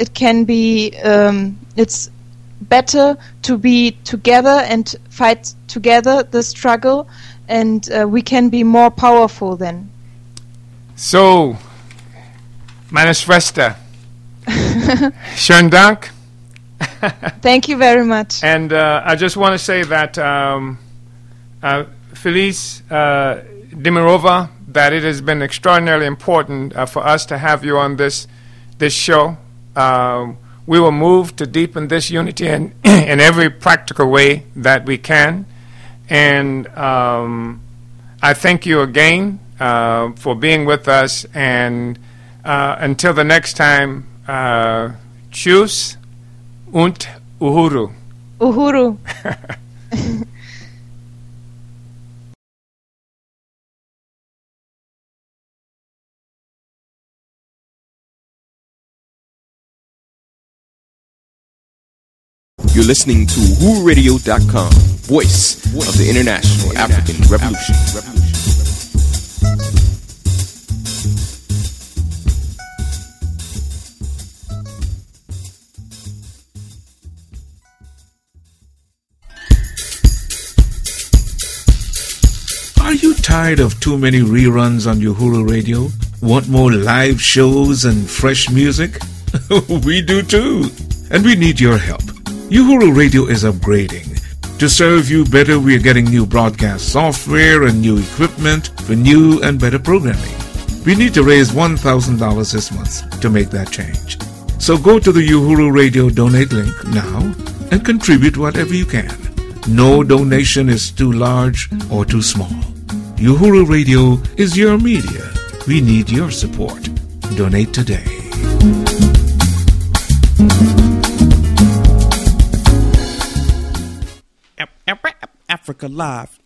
better to be together and fight together the struggle, and we can be more powerful then. So, meine Schwester, schönen Dank. Thank you very much. And I just want to say that Felice Dimirova, that it has been extraordinarily important for us to have you on this show. We will move to deepen this unity in every practical way that we can. And I thank you again for being with us. And until the next time, tschüss und uhuru. Uhuru. You're listening to WhoRadio.com, voice of the International African Revolution. Are you tired of too many reruns on Uhuru Radio? Want more live shows and fresh music? We do too. And we need your help. Uhuru Radio is upgrading. To serve you better, we are getting new broadcast software and new equipment for new and better programming. We need to raise $1,000 this month to make that change. So go to the Uhuru Radio donate link now and contribute whatever you can. No donation is too large or too small. Uhuru Radio is your media. We need your support. Donate today. Africa Live.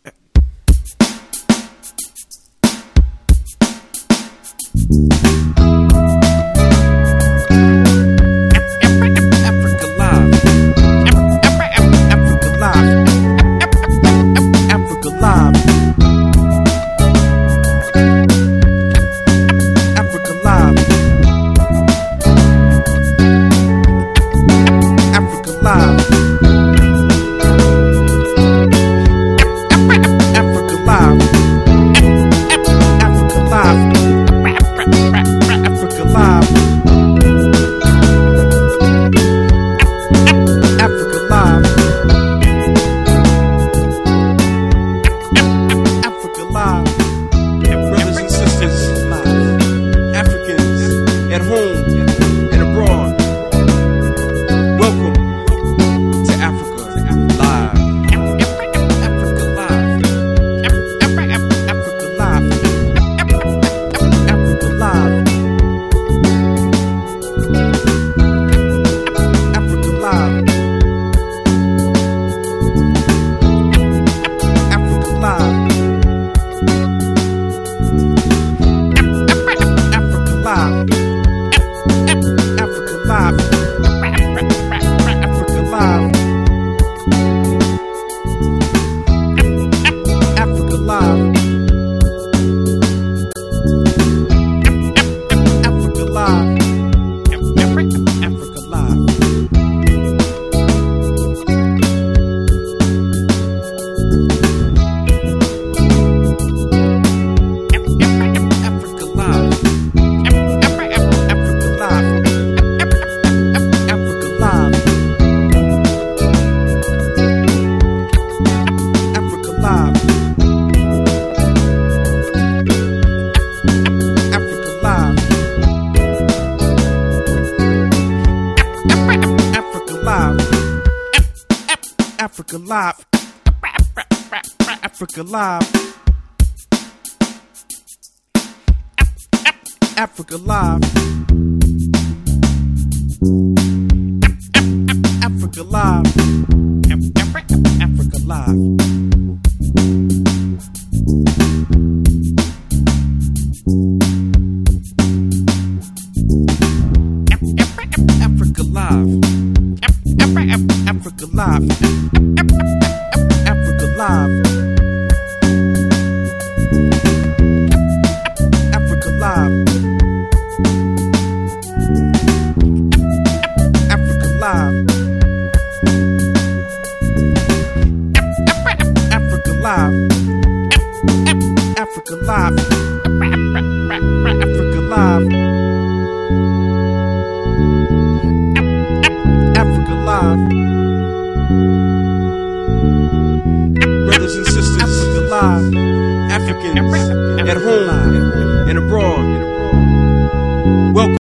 Africa Live. Africa Live. Africa Live. Africa Live. Africa Live. Africa Live. Africa Live. Africa Live. Africa Live. Africa Live. Africa Live. Africa Live. Africa Live. Africa Live. Brothers and sisters, Africa Live. Africans at home and abroad. Welcome.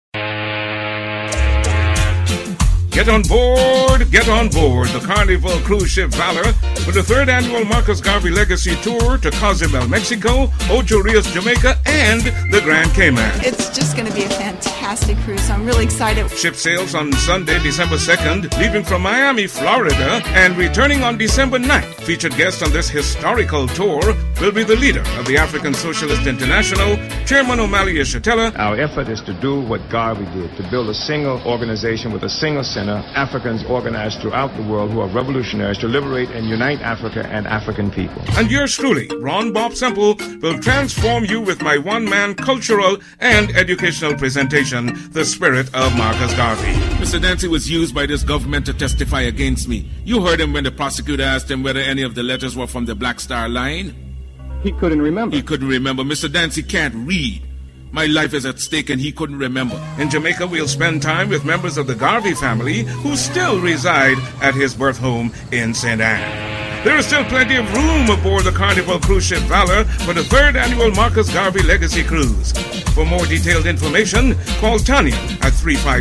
Get on board the Carnival cruise ship Valor for the third annual Marcus Garvey Legacy Tour to Cozumel, Mexico, Ocho Rios, Jamaica, and the Grand Cayman. It's just going to be a fantastic cruise. I'm really excited. Ship sails on Sunday, December 2nd, leaving from Miami, Florida, and returning on December 9th. Featured guest on this historical tour will be the leader of the African Socialist International, Chairman Omali Yeshitela. Our effort is to do what Garvey did, to build a single organization with a single center, Africans organized throughout the world who are revolutionaries to liberate and unite Africa and African people. And yours truly, Ron Bob Semple, will transform you with my one-man cultural and educational presentation, The Spirit of Marcus Garvey. Mr. Dancy was used by this government to testify against me. You heard him when the prosecutor asked him whether any of the letters were from the Black Star Line. He couldn't remember. He couldn't remember. Mr. Dancy can't read. My life is at stake and he couldn't remember. In Jamaica, we'll spend time with members of the Garvey family who still reside at his birth home in St. Anne. There is still plenty of room aboard the Carnival cruise ship Valor for the third annual Marcus Garvey Legacy Cruise. For more detailed information, call Tanya at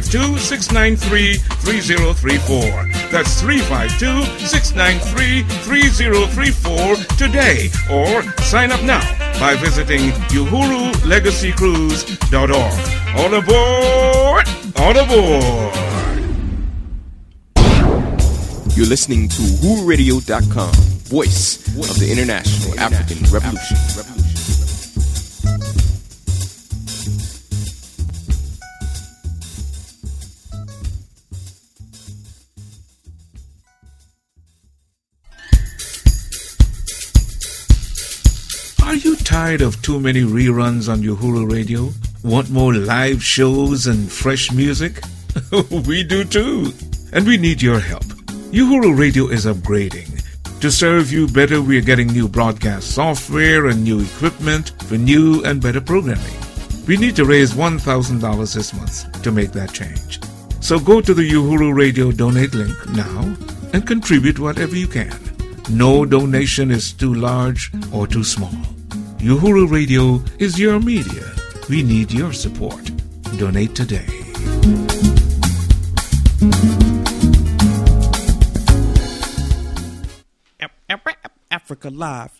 352-693-3034. That's 352-693-3034 today, or sign up now by visiting uhurulegacycruise.org. All aboard! All aboard! You're listening to WhoRadio.com, voice of the International African Revolution. Are you tired of too many reruns on Uhuru Radio? Want more live shows and fresh music? We do too. And we need your help. Uhuru Radio is upgrading. To serve you better, we are getting new broadcast software and new equipment for new and better programming. We need to raise $1,000 this month to make that change. So go to the Uhuru Radio donate link now and contribute whatever you can. No donation is too large or too small. Uhuru Radio is your media. We need your support. Donate today. Africa Live.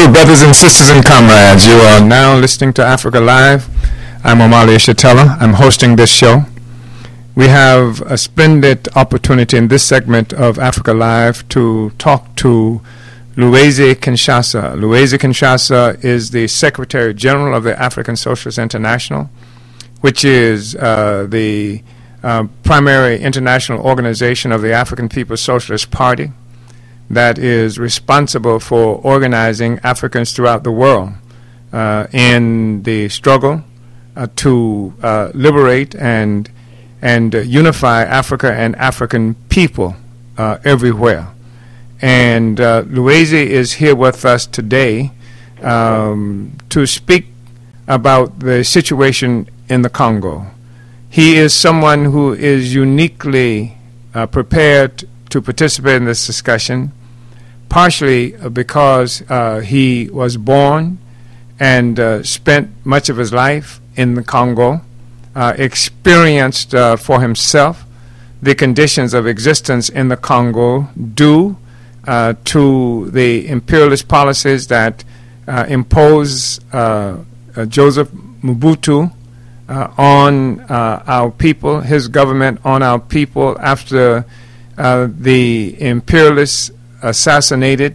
Hello, brothers and sisters and comrades. You are now listening to Africa Live. I'm Omali Shatella. I'm hosting this show. We have a splendid opportunity in this segment of Africa Live to talk to Luweze Kinshasa. Luweze Kinshasa is the Secretary General of the African Socialist International, which is the primary international organization of the African People's Socialist Party that is responsible for organizing Africans throughout the world in the struggle to liberate and unify Africa and African people everywhere. And Luweze is here with us today to speak about the situation in the Congo. He is someone who is uniquely prepared to participate in this discussion, partially because he was born and spent much of his life in the Congo, experienced for himself the conditions of existence in the Congo due to the imperialist policies that impose Joseph Mobutu on our people, his government on our people after the imperialists assassination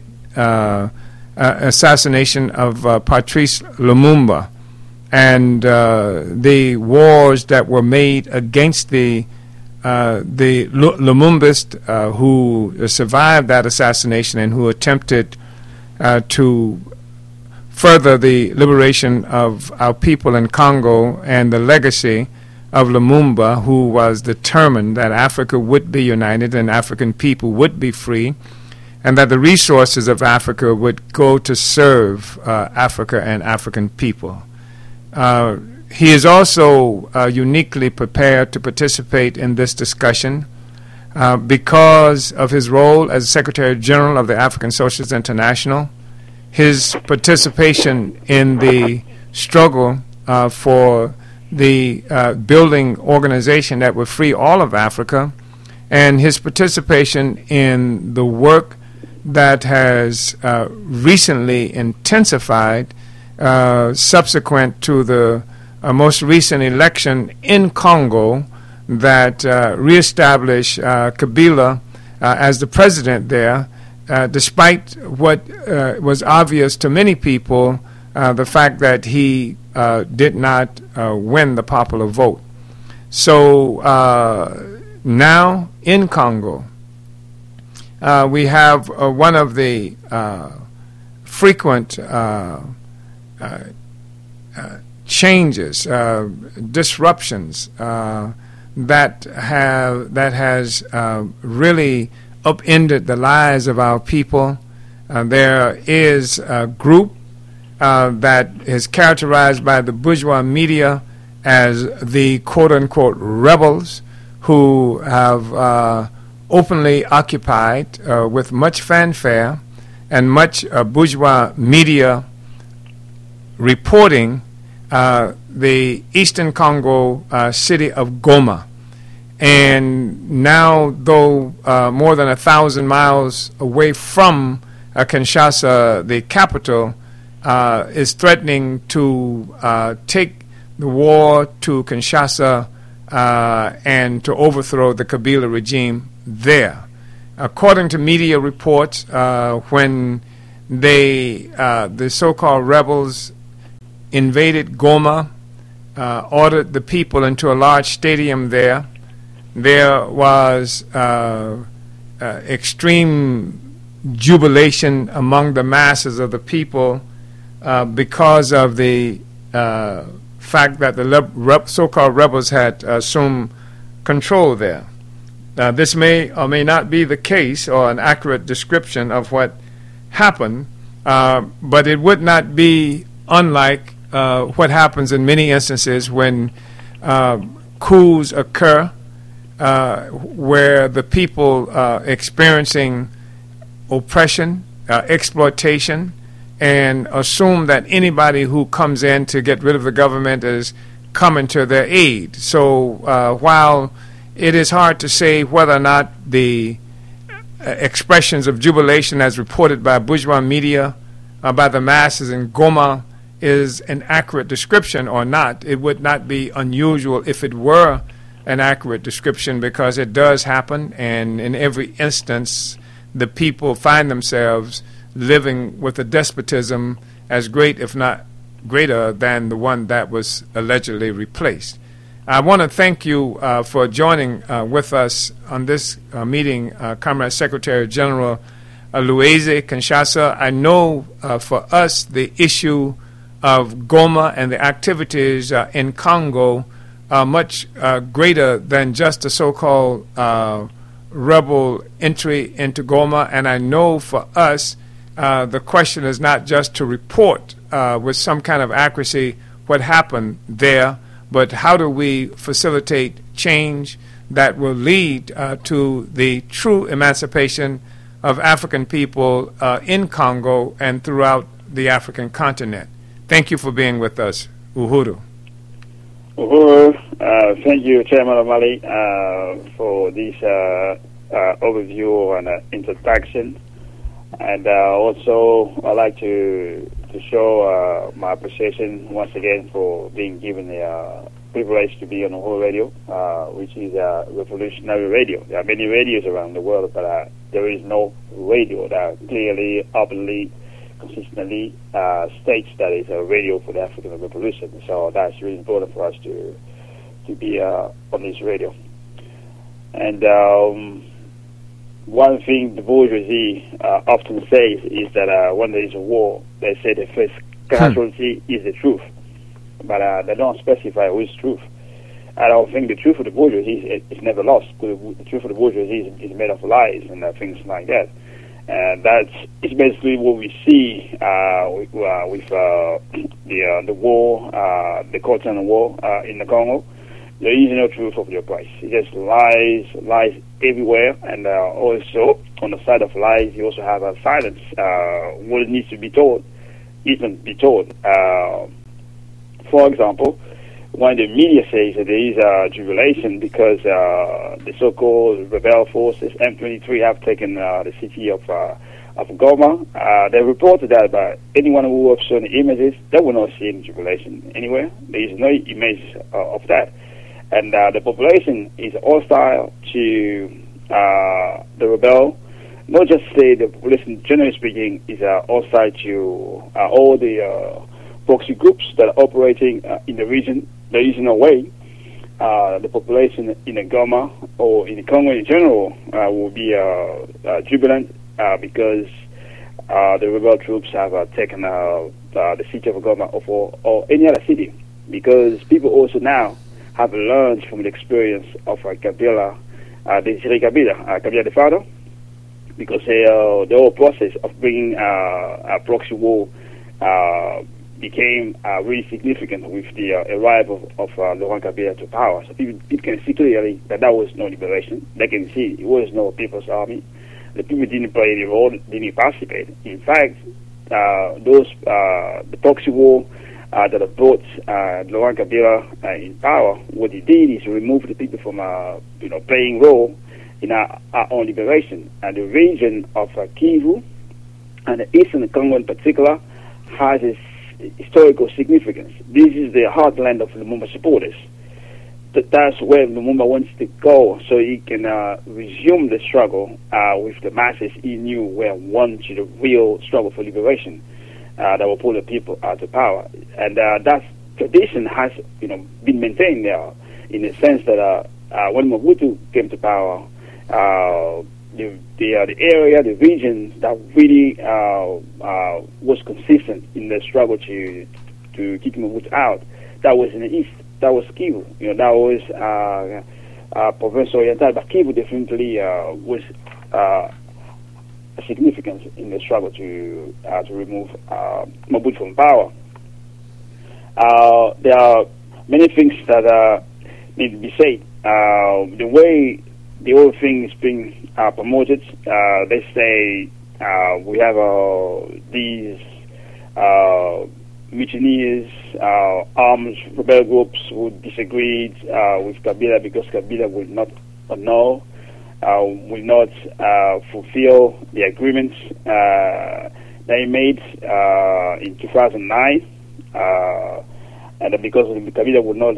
of Patrice Lumumba and the wars that were made against the Lumumbists who survived that assassination and who attempted to further the liberation of our people in Congo, and the legacy of Lumumba, who was determined that Africa would be united and African people would be free, and that the resources of Africa would go to serve Africa and African people. He is also uniquely prepared to participate in this discussion because of his role as Secretary General of the African Socialist International, his participation in the struggle for the building organization that would free all of Africa, and his participation in the work that has recently intensified subsequent to the most recent election in Congo that reestablished Kabila as the president there, despite what was obvious to many people, the fact that he did not win the popular vote. So now in Congo, we have one of the frequent changes, disruptions that has really upended the lives of our people. There is a group that is characterized by the bourgeois media as the quote-unquote rebels, who have openly occupied with much fanfare and much bourgeois media reporting the eastern Congo city of Goma. And now, though more than 1,000 miles away from Kinshasa, the capital, is threatening to take the war to Kinshasa and to overthrow the Kabila regime there. According to media reports, when the so-called rebels invaded Goma, ordered the people into a large stadium there, there was extreme jubilation among the masses of the people because of the fact that the so-called rebels had assumed control there. This may or may not be the case or an accurate description of what happened, but it would not be unlike what happens in many instances when coups occur where the people experiencing oppression, exploitation, and assume that anybody who comes in to get rid of the government is coming to their aid. So while it is hard to say whether or not the expressions of jubilation as reported by bourgeois media by the masses in Goma is an accurate description or not. It would not be unusual if it were an accurate description, because it does happen, and in every instance the people find themselves living with a despotism as great, if not greater, than the one that was allegedly replaced. I want to thank you for joining with us on this meeting, Comrade Secretary General Louise Kinshasa. I know for us the issue of Goma and the activities in Congo are much greater than just the so-called rebel entry into Goma, and I know for us the question is not just to report with some kind of accuracy what happened there, but how do we facilitate change that will lead to the true emancipation of African people in Congo and throughout the African continent. Thank you for being with us, Uhuru. Uhuru, thank you, Chairman O'Malley, for this overview and introduction. And also, I'd like to show my appreciation once again for being given the privilege to be on Uhuru Radio, which is a revolutionary radio. There are many radios around the world, but there is no radio that clearly, openly, consistently states that it's a radio for the African Revolution. So that's really important for us to be on this radio. And one thing the bourgeoisie often says is that when there is a war, they say the first casualty is the truth. But they don't specify which truth. I don't think the truth of the bourgeoisie is never lost. The truth of the bourgeoisie is made of lies and things like that. And that's basically what we see with the war, the Colton War in the Congo. There is no truth of your price. It's just lies everywhere, and also on the side of lies, you also have silence. What needs to be told isn't be told. For example, when the media says that there is jubilation because the so-called rebel forces M23 have taken the city of Goma, they reported that, but anyone who have shown the images, they will not see any jubilation anywhere. There is no image of that. And the population is hostile to the rebel. Not just say the population, generally speaking, is hostile to all the proxy groups that are operating in the region. There is no way the population in Goma or in the Congo in general will be jubilant because the rebel troops have taken the city of Goma or any other city, because people also now have learned from the experience of Kabila, Kabila the father, because the whole process of bringing a proxy war became really significant with the arrival of Laurent Kabila to power. So people can see clearly that was no liberation. They can see it was no people's army. The people didn't play any role, didn't participate. In fact, the proxy war that have brought Laurent Kabila in power, what he did is remove the people from playing role in our own liberation. And the region of Kivu and the eastern Congo in particular has its historical significance. This is the heartland of Lumumba supporters. That's where Lumumba wants to go, so he can resume the struggle with the masses he knew were one to the real struggle for liberation that will pull the people out of power. And that tradition has been maintained there, in the sense that when Mobutu came to power, the area, the region that really was consistent in the struggle to kick Mobutu out, that was in the east. That was Kivu. That was Province Oriental, but Kivu definitely was significant in the struggle to remove Mobutu from power. There are many things that need to be said. The way the whole thing is being promoted, they say we have these mutineers, armed rebel groups who disagreed with Kabila because Kabila would not annul, will not fulfill the agreements they made in 2009, and because Kabila would not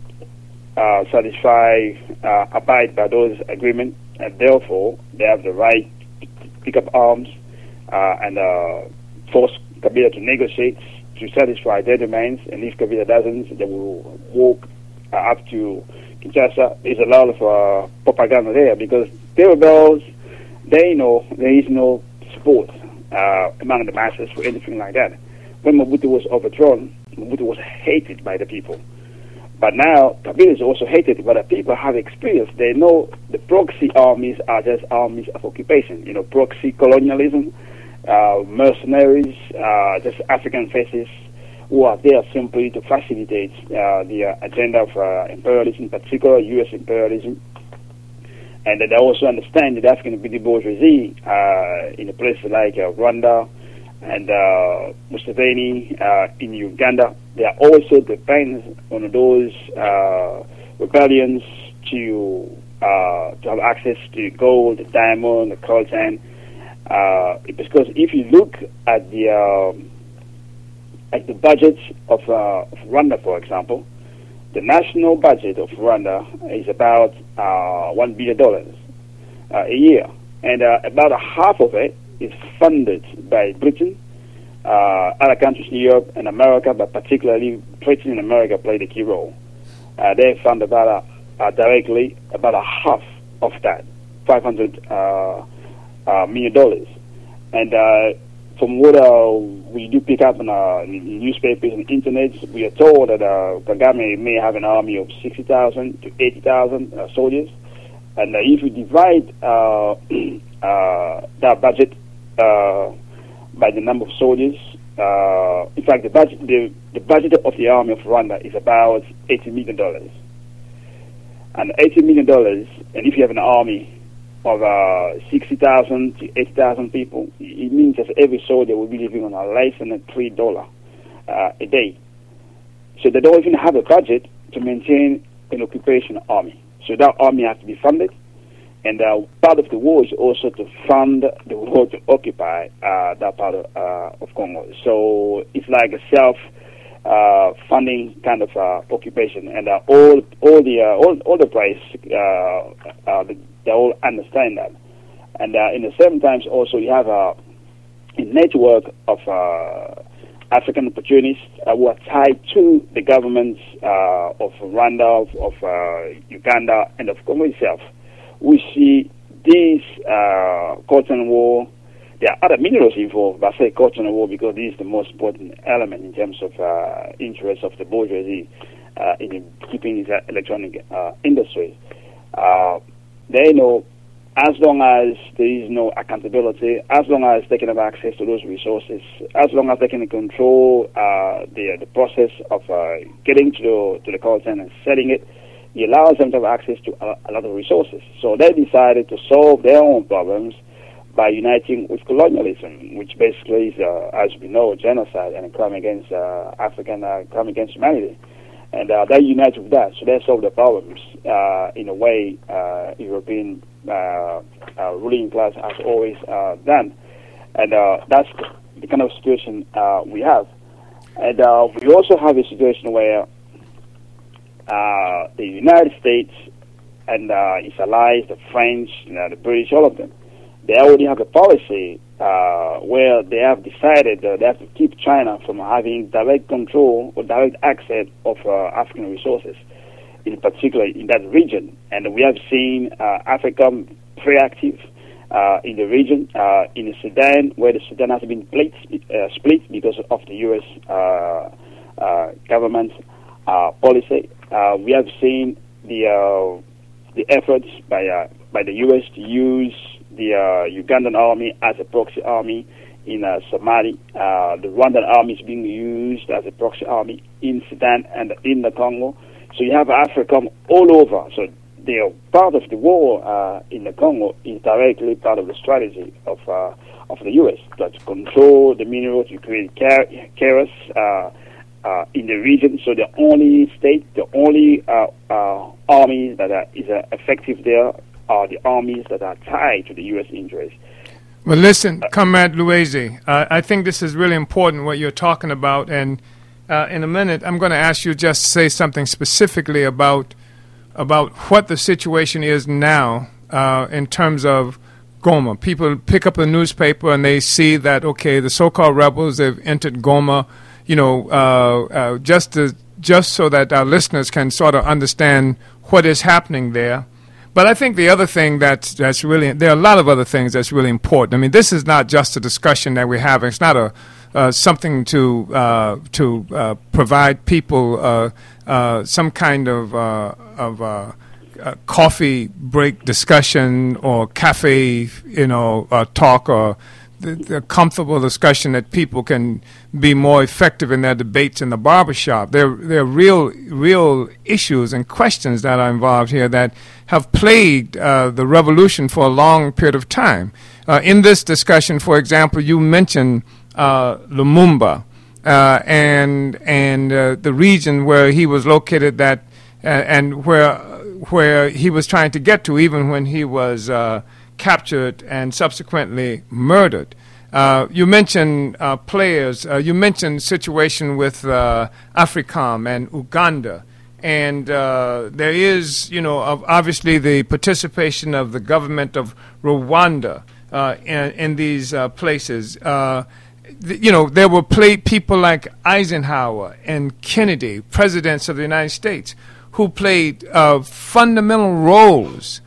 abide by those agreements, and therefore they have the right to pick up arms and force Kabila to negotiate to satisfy their demands. And if Kabila doesn't, they will walk up to Kinshasa. There's a lot of propaganda there because the rebels, they know there is no support among the masses for anything like that. When Mobutu was overthrown, Mobutu was hated by the people. But now, Kabila is also hated, but the people have experience. They know the proxy armies are just armies of occupation. You know, proxy colonialism, mercenaries, just African faces who are there simply to facilitate the agenda of imperialism, in particular U.S. imperialism. And they also understand that African bourgeoisie in a place like Rwanda and Museveni in Uganda, they are also dependent on those rebellions to have access to gold, the diamond, the coltan. Because if you look at the budget of Rwanda, for example, the national budget of Rwanda is about $1 billion a year, and about half of it is funded by Britain, other countries in Europe and America, but particularly Britain and America played a key role. They fund about directly about a half of that, $500 million. And from what we do pick up in newspapers and internet, we are told that Kagame may have an army of 60,000 to 80,000 soldiers. And if you divide that budget by the number of soldiers, in fact, the budget of the army of Rwanda is about $80 million. And $80 million, and if you have an army of 60,000 to 80,000 people, it means that every soldier will be living on less than $3 a day. So they don't even have a budget to maintain an occupation army. So that army has to be funded, and part of the war is also to fund the war to occupy that part of Congo. So it's like a self-funding kind of occupation, and all the price they all understand that. And in the same times also you have a network of African opportunists who are tied to the governments of Rwanda, of Uganda, and of Congo itself. We see this cotton war. There are other minerals involved, but I say cotton war because this is the most important element in terms of interest of the bourgeoisie in keeping this electronic industry. They know as long as there is no accountability, as long as they can have access to those resources, as long as they can control the process of getting to the coltan and selling it, it allows them to have access to a lot of resources. So they decided to solve their own problems by uniting with colonialism, which basically is, as we know, genocide and a crime against African, crime against humanity. And they unite with that, so they solve the problems in a way European ruling class has always done. And that's the kind of situation we have. And we also have a situation where the United States and its allies, the French, the British, all of them, they already have a policy where they have decided they have to keep China from having direct control or direct access of African resources, in particular in that region. And we have seen Africa very active in the region, in Sudan, where the Sudan has been split because of the U.S. government policy. We have seen the efforts by the U.S. to use the Ugandan army as a proxy army in Somalia. The Rwandan army is being used as a proxy army in Sudan and in the Congo. So you have Africa all over. So they are part of the war in the Congo is directly part of the strategy of the U.S. to control the minerals, to create chaos in the region. So the only state, the only armies that is effective there are the armies that are tied to the U.S. interests. Well, listen, Comrade Luizi, I think this is really important what you're talking about, and in a minute I'm going to ask you just to say something specifically about what the situation is now in terms of Goma. People pick up a newspaper and they see that, okay, the so-called rebels have entered Goma, just so that our listeners can sort of understand what is happening there. But I think the other thing that's really, there are a lot of other things that's really important. I mean, this is not just a discussion that we're having. It's not something to provide people some kind of coffee break discussion or cafe, talk, or the comfortable discussion that people can be more effective in their debates in the barbershop. There are real issues and questions that are involved here that have plagued the revolution for a long period of time. In this discussion, for example, you mentioned Lumumba and the region where he was located, that and where he was trying to get to, even when he was captured and subsequently murdered. You mentioned players. You mentioned situation with AFRICOM and Uganda. And there is, obviously the participation of the government of Rwanda in these places. There were people like Eisenhower and Kennedy, presidents of the United States, who played fundamental roles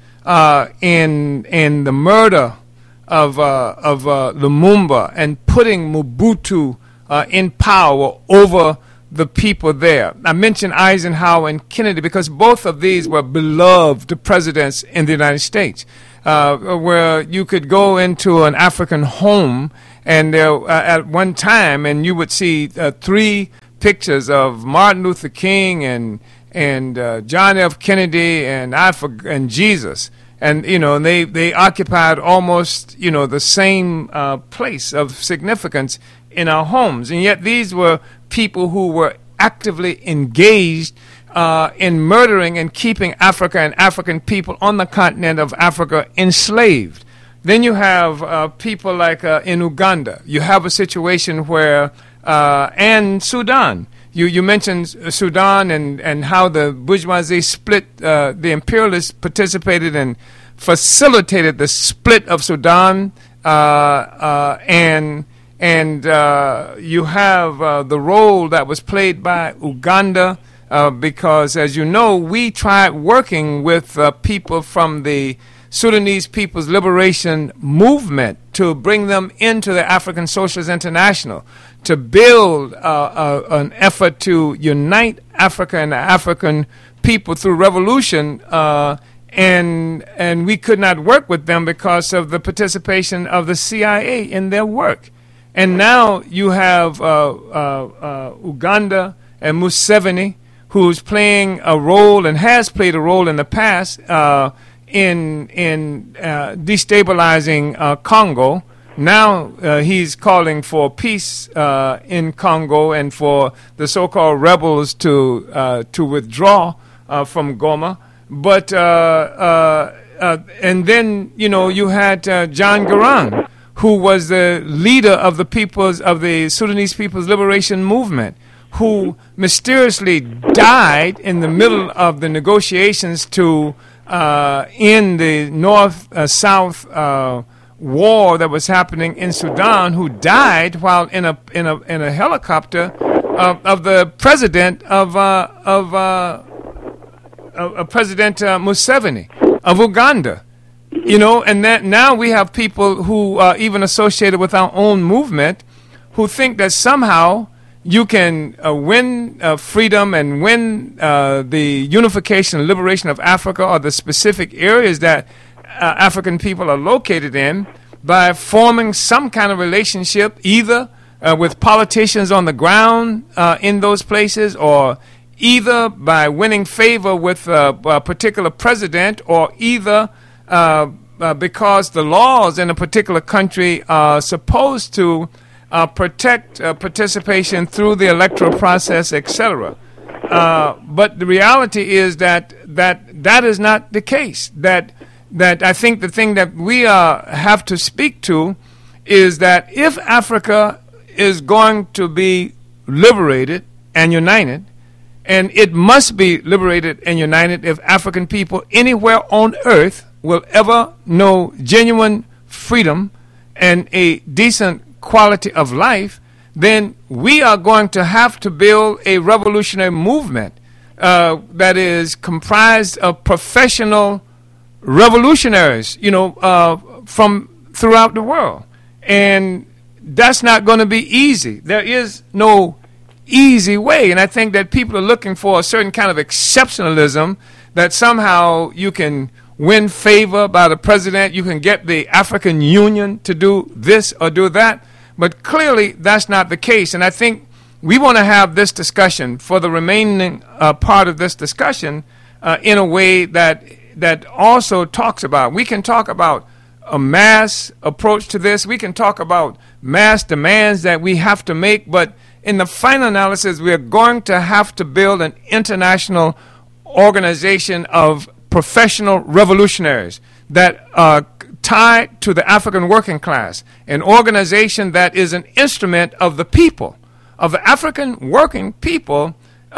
in the murder of Lumumba and putting Mobutu in power over the people there. I mentioned Eisenhower and Kennedy because both of these were beloved presidents in the United States, where you could go into an African home and at one time and you would see 3 pictures of Martin Luther King and John F. Kennedy and Jesus. And, they occupied almost, the same place of significance in our homes. And yet these were people who were actively engaged in murdering and keeping Africa and African people on the continent of Africa enslaved. Then you have people like in Uganda. You have a situation where, and Sudan. You mentioned Sudan and how the bourgeoisie split, the imperialists participated and facilitated the split of Sudan, and you have the role that was played by Uganda, because, as you know, we tried working with people from the Sudanese People's Liberation Movement to bring them into the African Socialist International, to build an effort to unite Africa and the African people through revolution, and we could not work with them because of the participation of the CIA in their work. And now you have Uganda and Museveni, who's playing a role and has played a role in the past in destabilizing Congo. Now he's calling for peace in Congo and for the so-called rebels to withdraw from Goma. But and then you had John Garang, who was the leader of the Sudanese People's Liberation Movement, who mysteriously died in the middle of the negotiations to end the North-South war that was happening in Sudan, who died while in a helicopter of the president of President Museveni of Uganda. And that now we have people who are even associated with our own movement who think that somehow you can win freedom and win the unification and liberation of Africa, or the specific areas that African people are located in, by forming some kind of relationship either with politicians on the ground in those places, or either by winning favor with a particular president, or either because the laws in a particular country are supposed to protect participation through the electoral process, etc. But the reality is that is not the case. That I think the thing that we have to speak to is that if Africa is going to be liberated and united, and it must be liberated and united if African people anywhere on earth will ever know genuine freedom and a decent quality of life, then we are going to have to build a revolutionary movement that is comprised of professional revolutionaries, from throughout the world. And that's not going to be easy. There is no easy way. And I think that people are looking for a certain kind of exceptionalism, that somehow you can win favor by the president, you can get the African Union to do this or do that. But clearly that's not the case. And I think we want to have this discussion for the remaining part of this discussion in a way that also talks about, we can talk about a mass approach to this. We can talk about mass demands that we have to make, but in the final analysis, we are going to have to build an international organization of professional revolutionaries that are tied to the African working class, an organization that is an instrument of the people, of the African working people,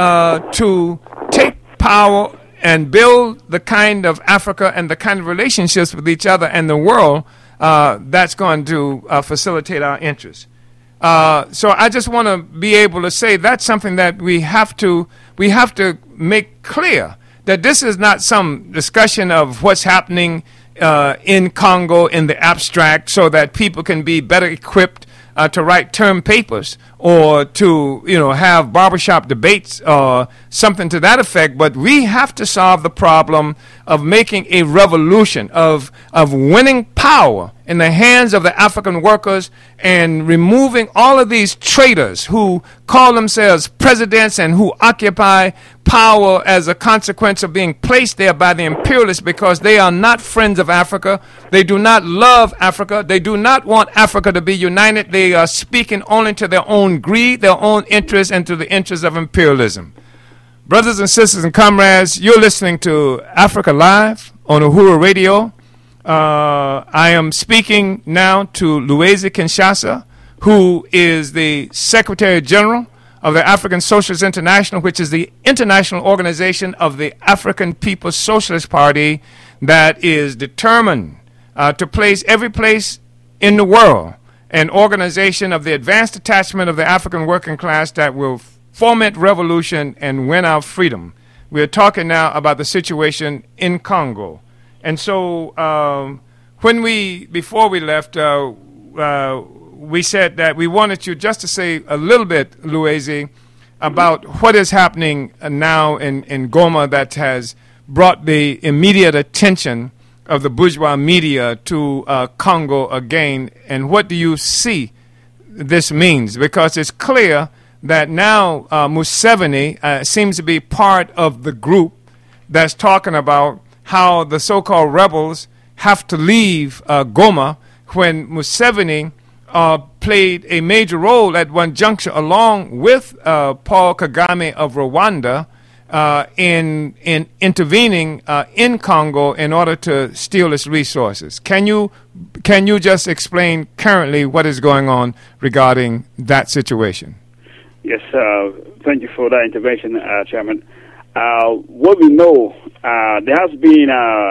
to take power and build the kind of Africa and the kind of relationships with each other and the world that's going to facilitate our interests. So I just want to be able to say that's something that we have to make clear, that this is not some discussion of what's happening in Congo in the abstract so that people can be better equipped to write term papers or to have barbershop debates or something to that effect. But we have to solve the problem of making a revolution, of winning power in the hands of the African workers and removing all of these traitors who call themselves presidents and who occupy power as a consequence of being placed there by the imperialists, because they are not friends of Africa. They do not love Africa. They do not want Africa to be united. They are speaking only to their own greed, their own interests, and to the interests of imperialism. Brothers and sisters and comrades, you're listening to Africa Live on Uhuru Radio. I am speaking now to Luweze Kinshasa, who is the Secretary General of the African Socialist International, which is the international organization of the African People's Socialist Party that is determined to place every place in the world an organization of the advanced attachment of the African working class that will foment revolution and win our freedom. We are talking now about the situation in Congo. And so before we left, we said that we wanted you just to say a little bit, Luweze, about what is happening now in Goma that has brought the immediate attention of the bourgeois media to Congo again, and what do you see this means? Because it's clear that now Museveni seems to be part of the group that's talking about how the so-called rebels have to leave Goma, when Museveni played a major role at one juncture, along with Paul Kagame of Rwanda, in intervening in Congo in order to steal its resources. Can you just explain currently what is going on regarding that situation? Yes, thank you for that intervention, Chairman. What we know, there has been,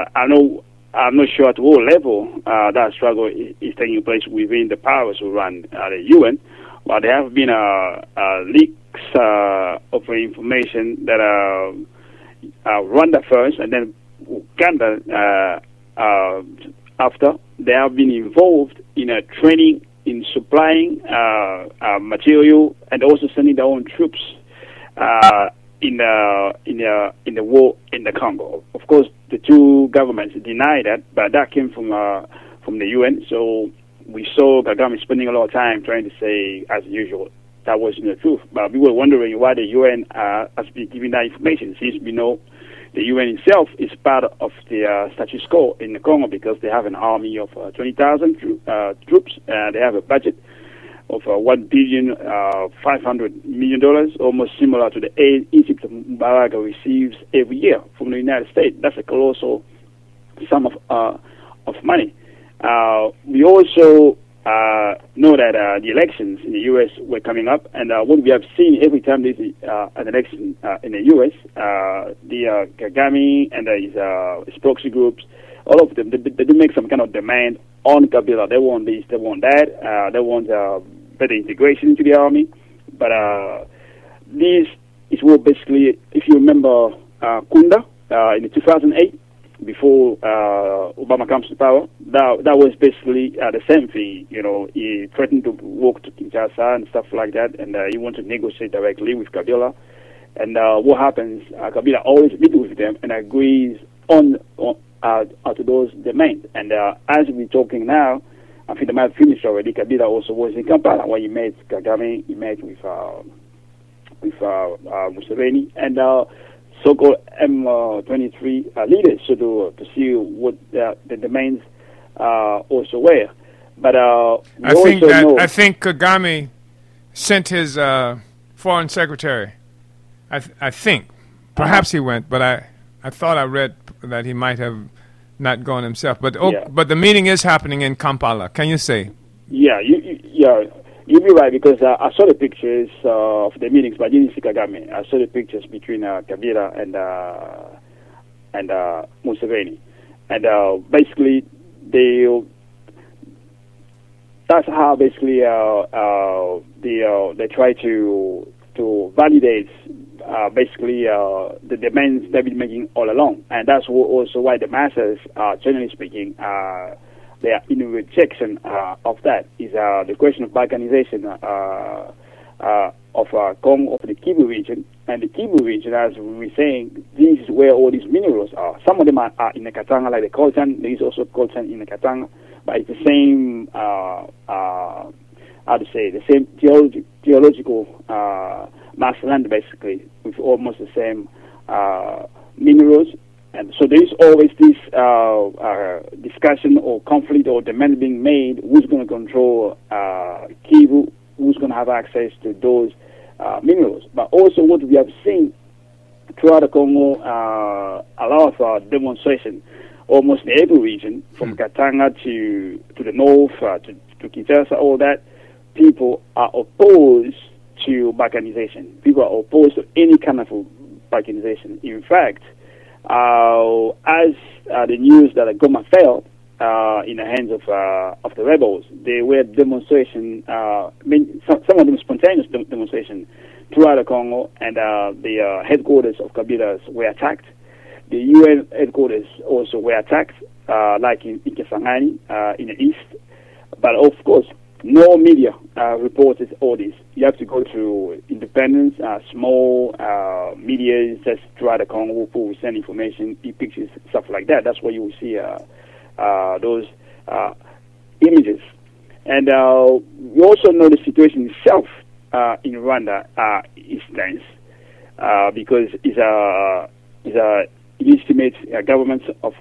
I'm not sure at what level that struggle is taking place within the powers who run the UN, but there have been leaks of information that Rwanda first and then Uganda after. They have been involved in training, in supplying material, and also sending their own troops in the war in the Congo. Of course, the two governments deny that, but that came from the UN. So we saw Kagame spending a lot of time trying to say, as usual, that wasn't the truth. But we were wondering why the UN has been giving that information, since we know the UN itself is part of the status quo in the Congo, because they have an army of 20,000 troops. They have a budget of $1.5 billion, almost similar to the aid Egypt Mubarak receives every year from the United States. That's a colossal sum of money. We also know that the elections in the U.S. were coming up, and what we have seen every time there's an election in the U.S., the Kagame and his proxy groups, all of them, they do make some kind of demand on Kabila. They want this, they want that, they want better integration into the army. But this is what basically, if you remember Kunda in 2008, before Obama comes to power, that was basically the same thing. You know, he threatened to walk to Kinshasa and stuff like that, and he wanted to negotiate directly with Kabila. And what happens? Kabila always meets with them and agrees on to those demands. And as we're talking now, I think they might have finished already. Kabila also was in Kampala when he met Kagame. He met with Museveni and so-called M23 leaders to see what the demands also were. But I think Kagame sent his foreign secretary. I think perhaps he went, but I thought I read that he might have not gone himself. But but the meeting is happening in Kampala. Can you say? Yeah, you'll be right, because I saw the pictures of the meetings, but I didn't see Kagame. I saw the pictures between Kabila and Museveni, and basically that's how basically they try to validate basically the demands they've been making all along, and that's also why the masses, generally speaking, they are in rejection of that. Is the question of balkanization of Congo, of the Kivu region. And the Kivu region, as we were saying, this is where all these minerals are. Some of them are in the Katanga, like the coltan. There is also coltan in the Katanga, but it's the same, the same geological marshland, basically, with almost the same minerals. And so there is always this discussion or conflict or demand being made: who's going to control Kivu, who's going to have access to those minerals. But also what we have seen throughout the Congo, a lot of demonstration, almost in every region, from Katanga to the north, to Kinshasa, all that, people are opposed to balkanization. People are opposed to any kind of balkanization. In fact, as the news that Goma fell in the hands of the rebels, there were demonstrations, some of them spontaneous demonstrations throughout the Congo, and the headquarters of Kabilas were attacked. The UN headquarters also were attacked, like in Kisangani, in the east. But of course, no media reported all this. You have to go to independent, small media just throughout the Congo who will send information, pictures, stuff like that. That's where you will see those images. And we also know the situation itself in Rwanda is tense because it's a illegitimate government of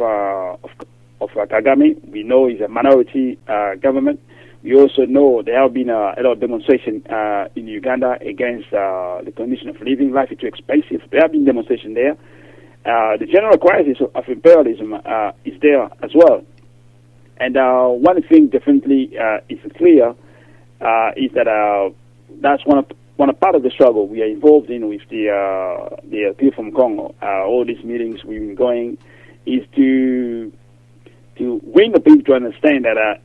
Kagame. We know it's a minority government. We also know there have been a lot of demonstration in Uganda against the condition of living. Life is too expensive. There have been demonstrations there. The general crisis of imperialism is there as well. And one thing definitely is clear is that that's one part of the struggle we are involved in with the people from Congo. All these meetings we've been going is to bring the people to understand that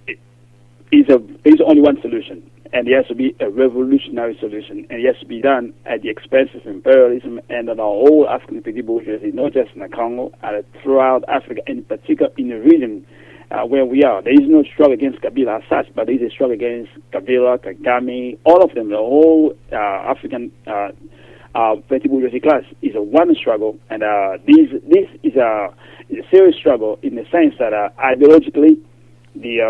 there's only one solution, and it has to be a revolutionary solution, and it has to be done at the expense of imperialism and on our whole African petty bourgeoisie, not just in the Congo, throughout Africa, in particular in the region where we are. There is no struggle against Kabila as such, but there is a struggle against Kabila, Kagame, all of them. The whole African petty bourgeoisie class is a one struggle, and this is a serious struggle in the sense that ideologically, the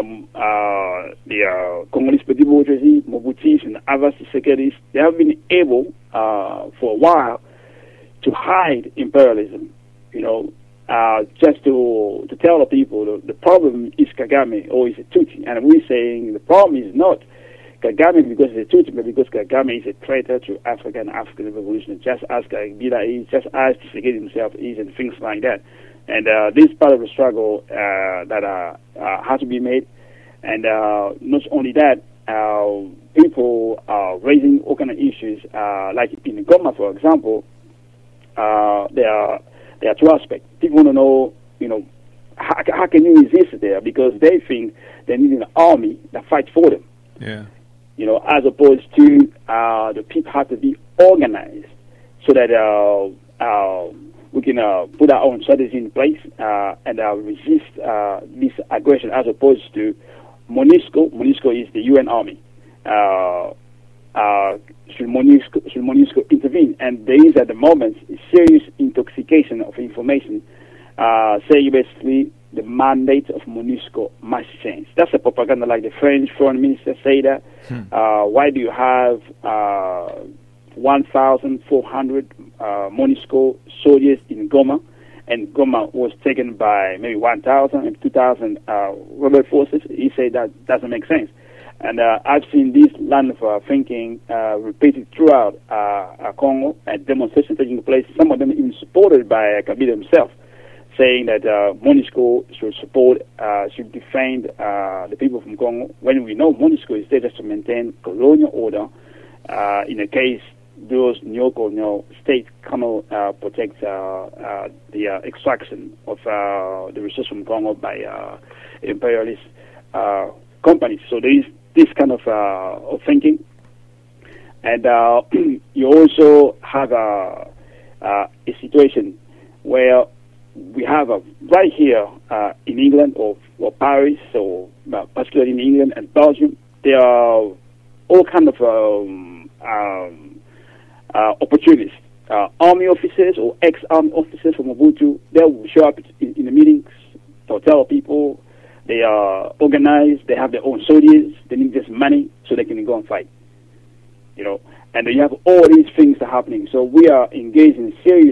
Congolese petty bourgeoisie, Mobutus and other securities, they have been able for a while to hide imperialism, just to tell the people the problem is Kagame or is a Tutsi. And we're saying the problem is not Kagame because he's a Tutsi, but because Kagame is a traitor to Africa and African revolution, just as Kabila is, just as Tshisekedi himself is, and things like that. And this part of the struggle that has to be made. And not only that, people are raising all kind of issues. Like in Goma, for example, there are two aspects. People want to know, how can you resist there? Because they think they need an army that fights for them. Yeah. As opposed to the people have to be organized so that we can put our own strategy in place and resist this aggression, as opposed to MONUSCO. MONUSCO is the UN army. Should MONUSCO intervene? And there is at the moment a serious intoxication of information saying basically the mandate of MONUSCO must change. That's a propaganda, like the French foreign minister say that. Why do you have 1,400 MONUSCO soldiers in Goma? And Goma was taken by maybe 1,000 and 2,000 rebel forces. He said that doesn't make sense. And I've seen this line of thinking repeated throughout Congo, and demonstrations taking place, some of them even supported by Kabila himself, saying that MONUSCO should support, should defend the people from Congo, when we know MONUSCO is there just to maintain colonial order in a case those neo-colonial states cannot protect the extraction of the resources from Congo by imperialist companies. So there is this kind of thinking. And you also have a situation where we have right here in England or Paris, or particularly in England and Belgium, there are all kind of opportunists, army officers or ex-army officers from Mobutu. They will show up in the meetings to tell people they are organized, they have their own soldiers, they need just money so they can go and fight. And you have all these things are happening. So we are engaged in serious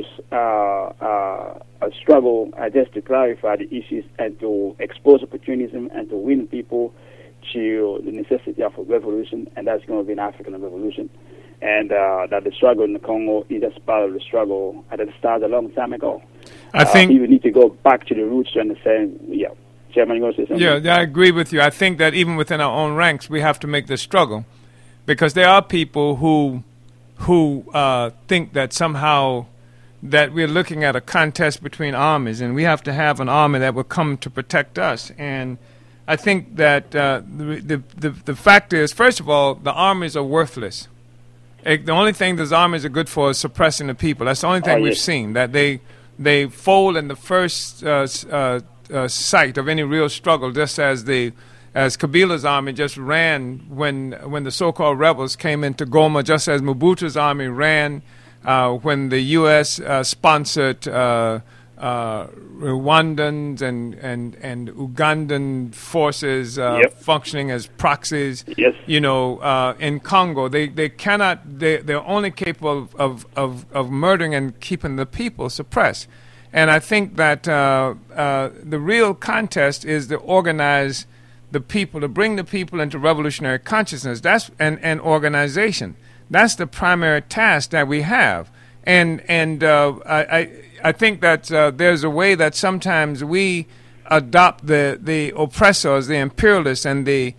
struggle just to clarify the issues and to expose opportunism and to win people to the necessity of a revolution, and that's going to be an African revolution. And that the struggle in the Congo is just part of the struggle that started a long time ago. I think you need to go back to the roots to understand. Yeah, Chairman, you want to say something? Yeah, I agree with you. I think that even within our own ranks, we have to make this struggle, because there are people who think that somehow that we're looking at a contest between armies, and we have to have an army that will come to protect us. And I think that the fact is, first of all, the armies are worthless. The only thing those armies are good for is suppressing the people. That's the only thing we've seen, that they fold in the first sight of any real struggle, just as Kabila's army just ran when the so-called rebels came into Goma, just as Mobutu's army ran when the U.S. sponsored Rwandans and Ugandan forces functioning as proxies. Yes. In Congo, they're only capable of murdering and keeping the people suppressed. And I think that the real contest is to organize the people, to bring the people into revolutionary consciousness. That's and organization. That's the primary task that we have. And I think that there's a way that sometimes we adopt the oppressors, the imperialists, and the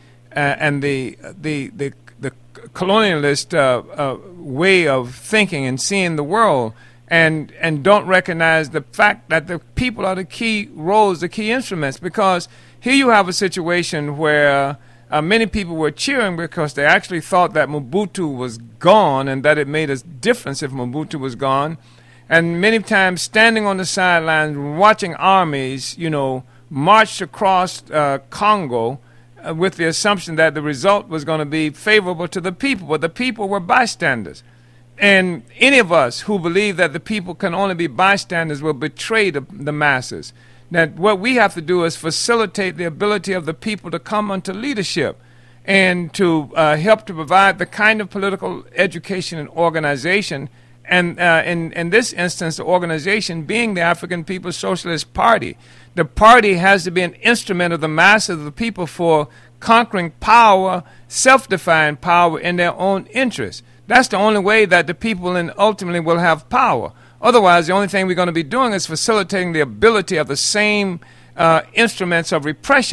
colonialist way of thinking and seeing the world, and don't recognize the fact that the people are the key roles, the key instruments. Because here you have a situation where many people were cheering because they actually thought that Mobutu was gone and that it made a difference if Mobutu was gone. And many times standing on the sidelines watching armies, march across Congo with the assumption that the result was going to be favorable to the people, but the people were bystanders. And any of us who believe that the people can only be bystanders will betray the masses. That what we have to do is facilitate the ability of the people to come unto leadership and to help to provide the kind of political education and organization. And in this instance, the organization being the African People's Socialist Party. The party has to be an instrument of the masses of the people for conquering power, self-defined power in their own interest. That's the only way that the people ultimately will have power. Otherwise, the only thing we're going to be doing is facilitating the ability of the same instruments of repression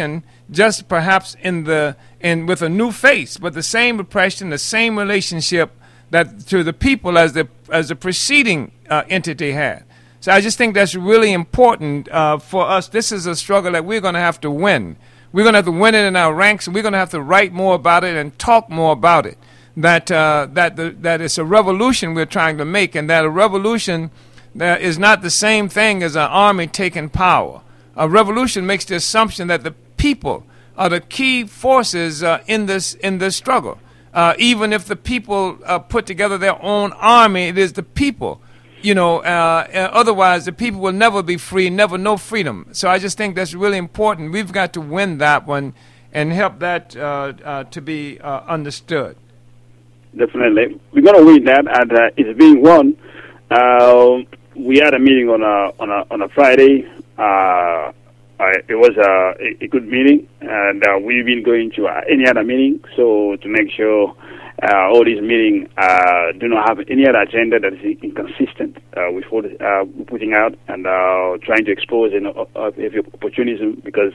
just perhaps with a new face, but the same repression, the same relationship that to the people as the preceding entity had. So I just think that's really important for us. This is a struggle that we're going to have to win. We're going to have to win it in our ranks, and we're going to have to write more about it and talk more about it. That it's a revolution we're trying to make, and that a revolution is not the same thing as an army taking power. A revolution makes the assumption that the people are the key forces in this struggle. Even if the people put together their own army, it is the people. Otherwise the people will never be free, never know freedom. So I just think that's really important. We've got to win that one and help that to be understood. Definitely, we're going to win that, and it's being won. We had a meeting on a Friday. It was a good meeting, and we've been going to any other meeting. So to make sure all these meetings do not have any other agenda that is inconsistent with what we're putting out, and trying to expose every opportunism, because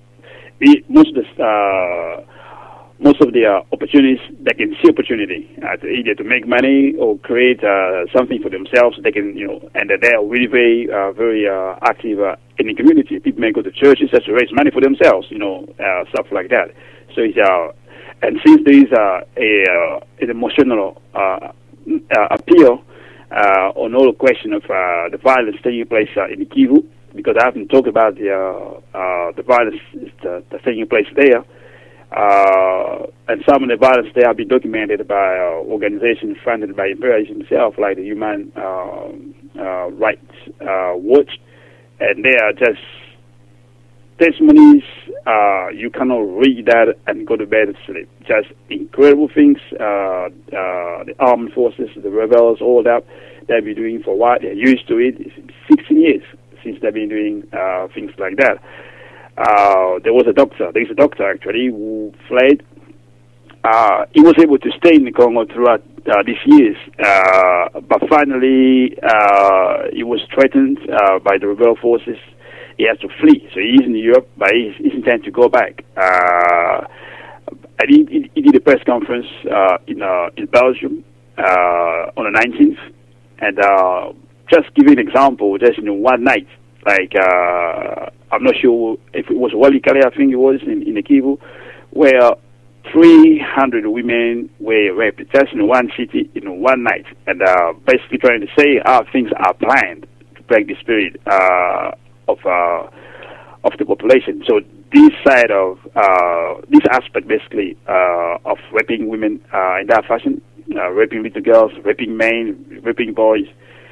most of the opportunities, they can see opportunity either to make money or create something for themselves. They can, and they are really very active in the community. People may go to churches just to raise money for themselves, stuff like that. So it's and since there is an emotional appeal on all the question of the violence taking place in the Kivu, because I haven't talked about the violence that's taking place there. And some of the violence there have been documented by organizations funded by imperialism itself, like the Human Rights Watch, and they are just testimonies. You cannot read that and go to bed and sleep. Just incredible things. The armed forces, the rebels, all that they've been doing for what they're used to it. It's 16 years since they've been doing things like that. There's a doctor actually who fled. He was able to stay in the Congo throughout these years, but finally he was threatened by the rebel forces. He has to flee, so he's in Europe, but he's intending to go back. And he did a press conference in Belgium on the 19th, and just give you an example, just one night, like I'm not sure if it was Walikale, I think it was in the Kivu, where 300 women were raped just in one city in one night, and basically trying to say how things are planned to break the spirit of the population. So this side of this aspect, basically, of raping women in that fashion, raping little girls, raping men, raping boys,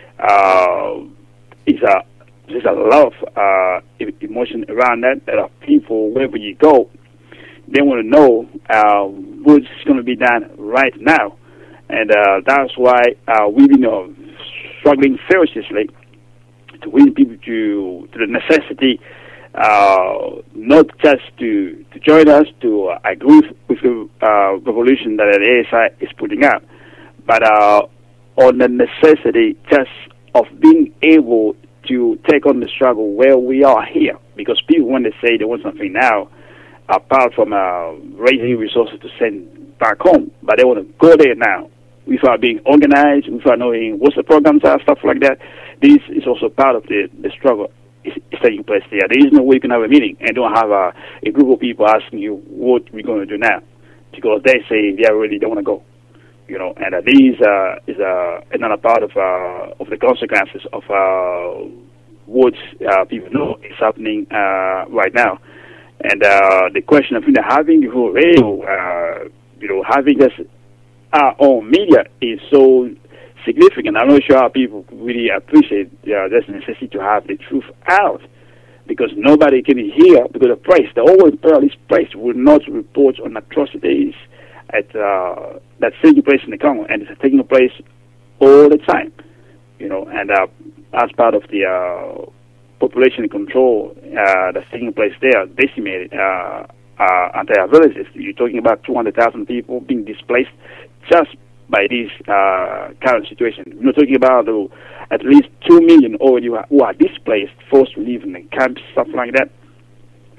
there's a lot of emotion around that. There are people, wherever you go, they want to know what's going to be done right now. And that's why we've been struggling ferociously to win people to the necessity, not just to join us, to agree with the revolution that the ASI is putting out, but on the necessity just of being able to take on the struggle where we are here. Because people, when they say they want something now, apart from raising resources to send back home, but they want to go there now without being organized, without knowing what the programs are, stuff like that. This is also part of the struggle is taking place there. There is no way you can have a meeting and don't have a group of people asking you what we're going to do now, because they say they want to go. And this is another part of the consequences of what people know is happening right now. And the question of having the whole radio, having just our own media is so significant. I'm not sure how people really appreciate this necessity to have the truth out, because nobody can hear, because the press, the whole imperialist press, will not report on atrocities that's taking place in the Congo, and it's taking place all the time, and as part of the population control that's taking place there, decimated entire villages. You're talking about 200,000 people being displaced just by this current situation. We're not talking about at least 2 million already who are displaced, forced to live in the camps, stuff like that.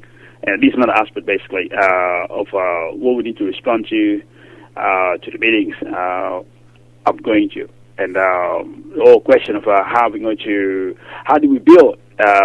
And this is another aspect, basically, of what we need to respond to the meetings I'm going to. And the whole question of how do we build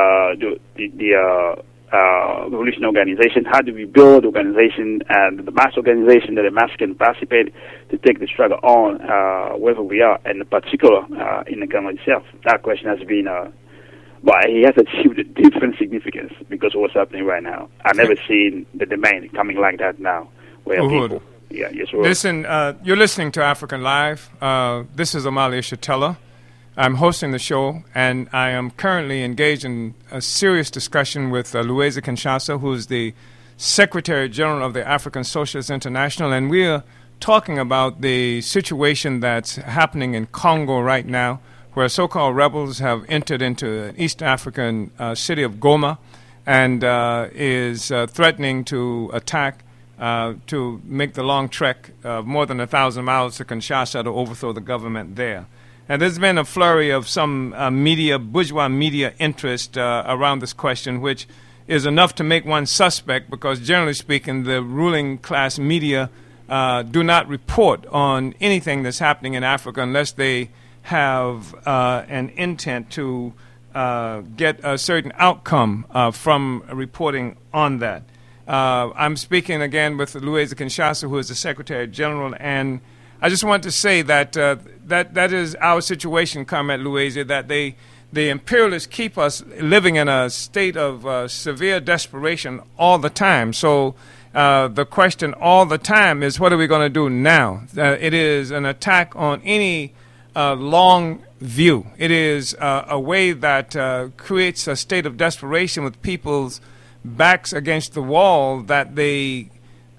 the revolution organization? How do we build organization and the mass organization that the mass can participate to take the struggle on wherever we are, and in particular in the Congo itself? That question has been, but he has achieved a different significance because of what's happening right now. I've never seen the demand coming like that now, where people. Yeah, yes, listen, you're listening to African Live. This is Omali Shatella. I'm hosting the show, and I am currently engaged in a serious discussion with Louisa Kinshasa, who is the Secretary General of the African Socialist International, and we are talking about the situation that's happening in Congo right now, where so-called rebels have entered into an East African city of Goma and is threatening to attack, to make the long trek of more than 1,000 miles to Kinshasa to overthrow the government there. And there's been a flurry of some bourgeois media interest around this question, which is enough to make one suspect because, generally speaking, the ruling class media do not report on anything that's happening in Africa unless they have an intent to get a certain outcome from reporting on that. I'm speaking again with Louisa Kinshasa, who is the Secretary General, and I just want to say that that is our situation, Comrade Louisa, that the imperialists keep us living in a state of severe desperation all the time. So the question all the time is, what are we going to do now? It is an attack on any long view. It is a way that creates a state of desperation with people's backs against the wall, that the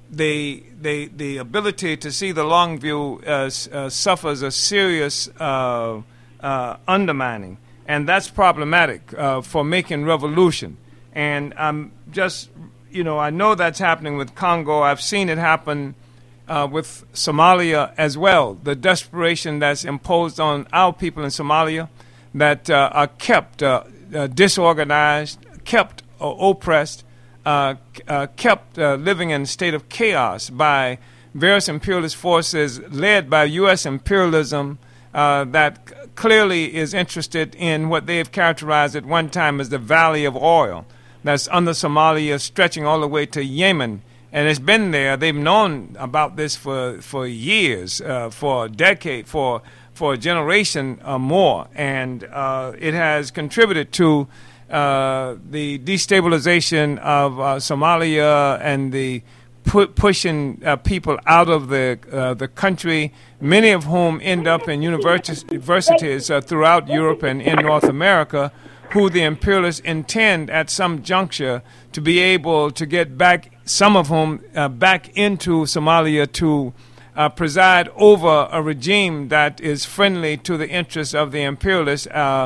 ability to see the long view suffers a serious undermining, and that's problematic for making revolution. And I'm just, I know that's happening with Congo. I've seen it happen with Somalia as well. The desperation that's imposed on our people in Somalia that are kept disorganized, kept oppressed, kept living in a state of chaos by various imperialist forces led by U.S. imperialism that clearly is interested in what they have characterized at one time as the Valley of Oil that's under Somalia, stretching all the way to Yemen. And it's been there. They've known about this for years, for a decade, for a generation or more. And it has contributed to the destabilization of Somalia and the pushing people out of the country, many of whom end up in universities throughout Europe and in North America, who the imperialists intend at some juncture to be able to get back, some of whom back into Somalia to preside over a regime that is friendly to the interests of the imperialists.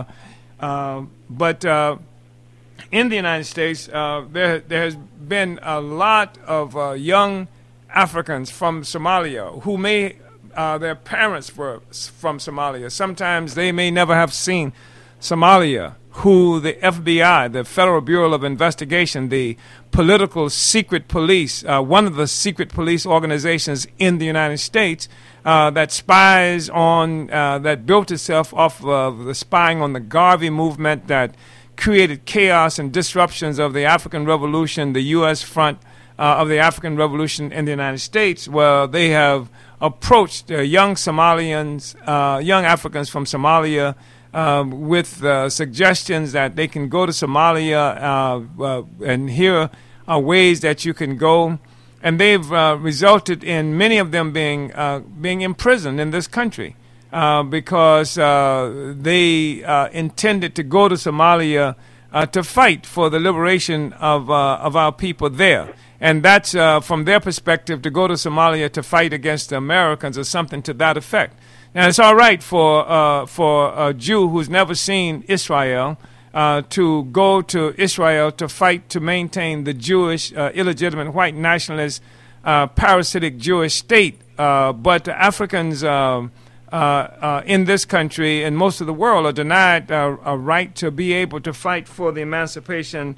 But in the United States, there has been a lot of young Africans from Somalia who may, their parents were from Somalia. Sometimes they may never have seen Somalia, who the FBI, the Federal Bureau of Investigation, the political secret police, one of the secret police organizations in the United States that spies on, that built itself off of the spying on the Garvey movement that created chaos and disruptions of the African Revolution, the U.S. front of the African Revolution in the United States, where they have approached young Somalians, young Africans from Somalia, with suggestions that they can go to Somalia and here are ways that you can go. And they've resulted in many of them being imprisoned in this country because they intended to go to Somalia to fight for the liberation of our people there. And that's, from their perspective, to go to Somalia to fight against the Americans or something to that effect. Now, it's all right for a Jew who's never seen Israel to go to Israel to fight to maintain the Jewish, illegitimate white nationalist, parasitic Jewish state. But Africans in this country and most of the world are denied a right to be able to fight for the emancipation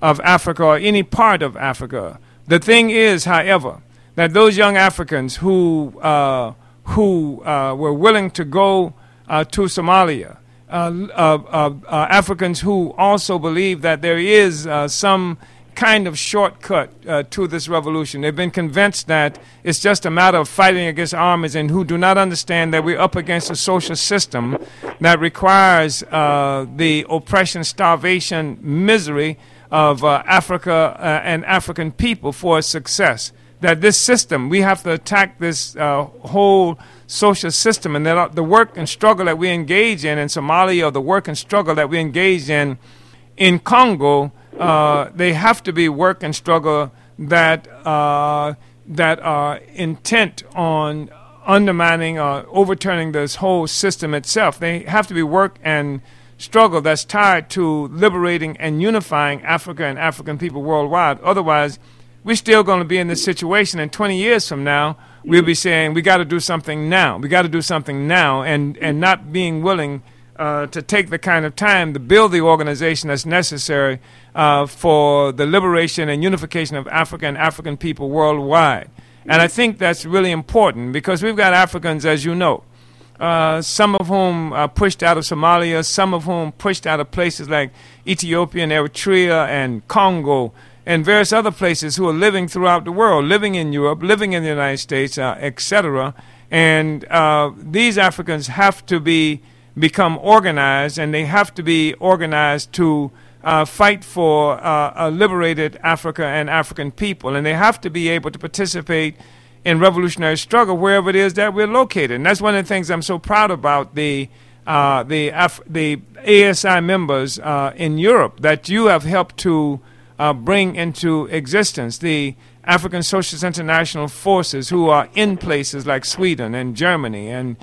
of Africa or any part of Africa. The thing is, however, that those young Africans who were willing to go to Somalia, Africans who also believe that there is some kind of shortcut to this revolution. They've been convinced that it's just a matter of fighting against armies, and who do not understand that we're up against a social system that requires the oppression, starvation, misery of Africa and African people for success. That this system, we have to attack this whole social system, and that the work and struggle that we engage in Somalia, or the work and struggle that we engage in Congo, they have to be work and struggle that are intent on undermining or overturning this whole system itself. They have to be work and struggle that's tied to liberating and unifying Africa and African people worldwide. Otherwise, we're still going to be in this situation, and 20 years from now, we'll be saying, we got to do something now. We got to do something now, and not being willing to take the kind of time to build the organization that's necessary for the liberation and unification of Africa and African people worldwide. And I think that's really important, because we've got Africans, as you know, some of whom pushed out of Somalia, some of whom pushed out of places like Ethiopia and Eritrea and Congo, and various other places, who are living throughout the world, living in Europe, living in the United States, etc. And these Africans have to become organized, and they have to be organized to fight for a liberated Africa and African people. And they have to be able to participate in revolutionary struggle wherever it is that we're located. And that's one of the things I'm so proud about the ASI members in Europe, that you have helped to bring into existence, the African Socialist International forces, who are in places like Sweden and Germany and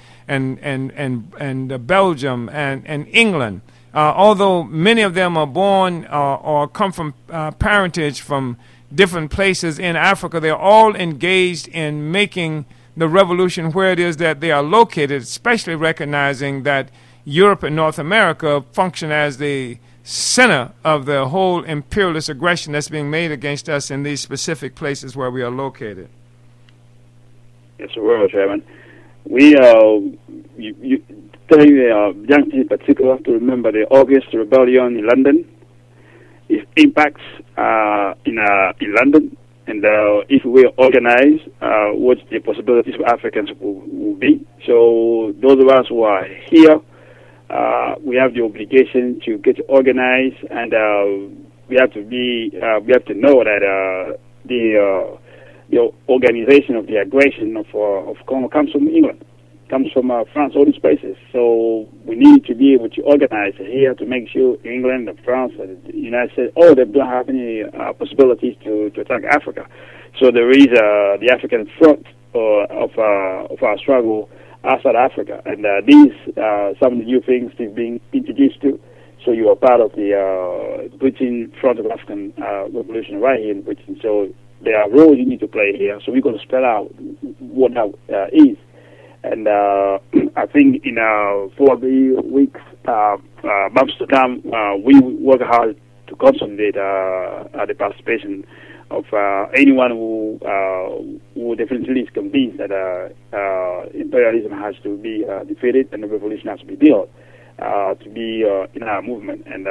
Belgium and England. Although many of them are born or come from parentage from different places in Africa, they're all engaged in making the revolution where it is that they are located, especially recognizing that Europe and North America function as the center of the whole imperialist aggression that's being made against us in these specific places where we are located. Yes, well, Chairman. We telling the young people in particular to remember the August rebellion in London, its impacts in London, and if we organize, what the possibilities for Africans will be. So those of us who are here, we have the obligation to get organized, and we have to know that the organization of the aggression of Congo comes from England, comes from France, all these places. So we need to be able to organize here to make sure England and France and the United States, they don't have any possibilities to attack Africa. So there is the African front of our struggle outside Africa, and these some of the new things is being introduced to. So you are part of the Britain Front of African Revolution right here in Britain. So there are roles you need to play here. So we're going to spell out what that is. And I think in 4 weeks, months to come, we work hard to consolidate the participation of anyone who definitely is convinced that imperialism has to be defeated and the revolution has to be built to be in our movement and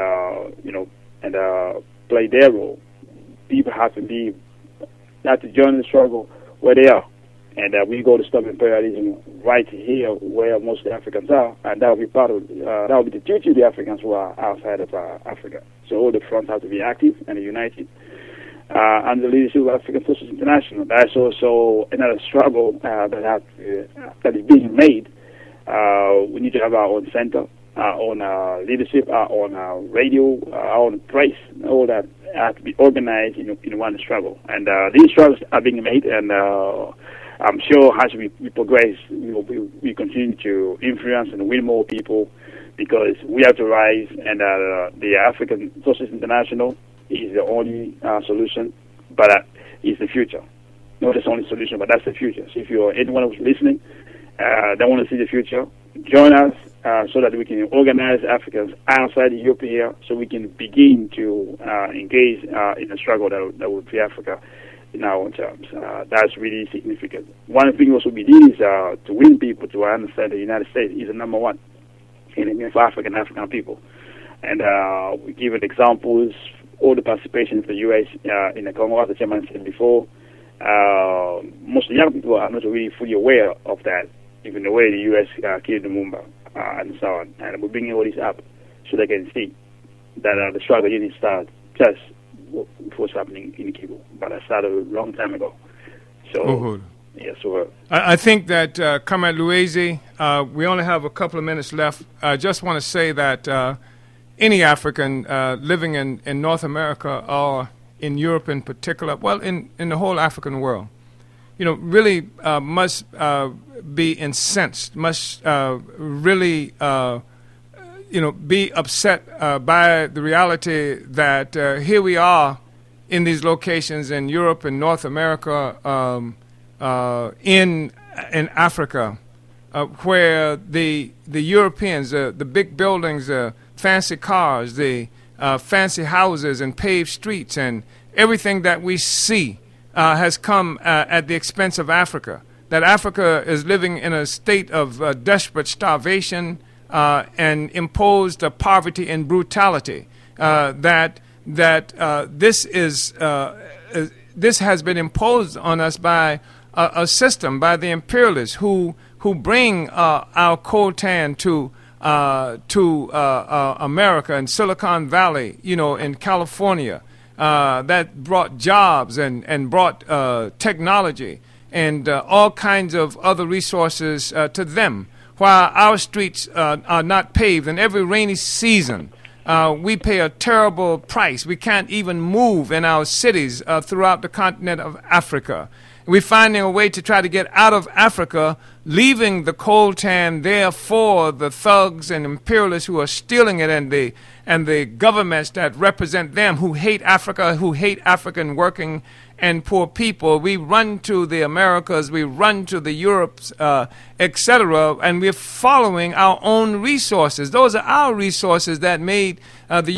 play their role. People have to join the struggle where they are, and we go to stop imperialism right here where most of the Africans are, and that will be part of that will be the duty of the Africans who are outside of Africa. So all the fronts have to be active and united. Under the leadership of African Socialist International. That's also another struggle that is being made. We need to have our own center, our own leadership, our own radio, our own press, all that have to be organized in one struggle. And these struggles are being made, and I'm sure as we progress, we continue to influence and win more people, because we have to rise, and the African Socialist International is the only solution, but it's the future. Not the only solution, but that's the future. So if you're anyone who's listening, don't want to see the future, join us so that we can organize Africans outside Ethiopia here, so we can begin to engage in a struggle that will free Africa in our own terms. That's really significant. One thing also we did is to win people to understand the United States is the number one enemy for African people. And we give examples, all the participation of the U.S. In the Congo, as the chairman said before. Most young people are not really fully aware of that, even the way the U.S. killed Lumumba and so on. And we're bringing all this up so they can see that the struggle didn't start just what's happening in Kivu, but I started a long time ago. So, yes, so I think that, Comrade Luizi, we only have a couple of minutes left. I just want to say that any African living in North America or in Europe in particular, well, in the whole African world, really must be incensed, must really be upset by the reality that here we are in these locations in Europe and North America, in Africa, where the Europeans, the big buildings, the fancy cars, the fancy houses and paved streets, and everything that we see has come at the expense of Africa. That Africa is living in a state of desperate starvation and imposed poverty and brutality. This has been imposed on us by a system, by the imperialists who bring our coltan to America and Silicon Valley, in California, that brought jobs and brought technology and all kinds of other resources to them, while our streets are not paved. And every rainy season, we pay a terrible price. We can't even move in our cities throughout the continent of Africa. We're finding a way to try to get out of Africa, leaving the coltan there for the thugs and imperialists who are stealing it, and the governments that represent them, who hate Africa, who hate African working and poor people. We run to the Americas, we run to the Europes, etc., and we're following our own resources. Those are our resources that made the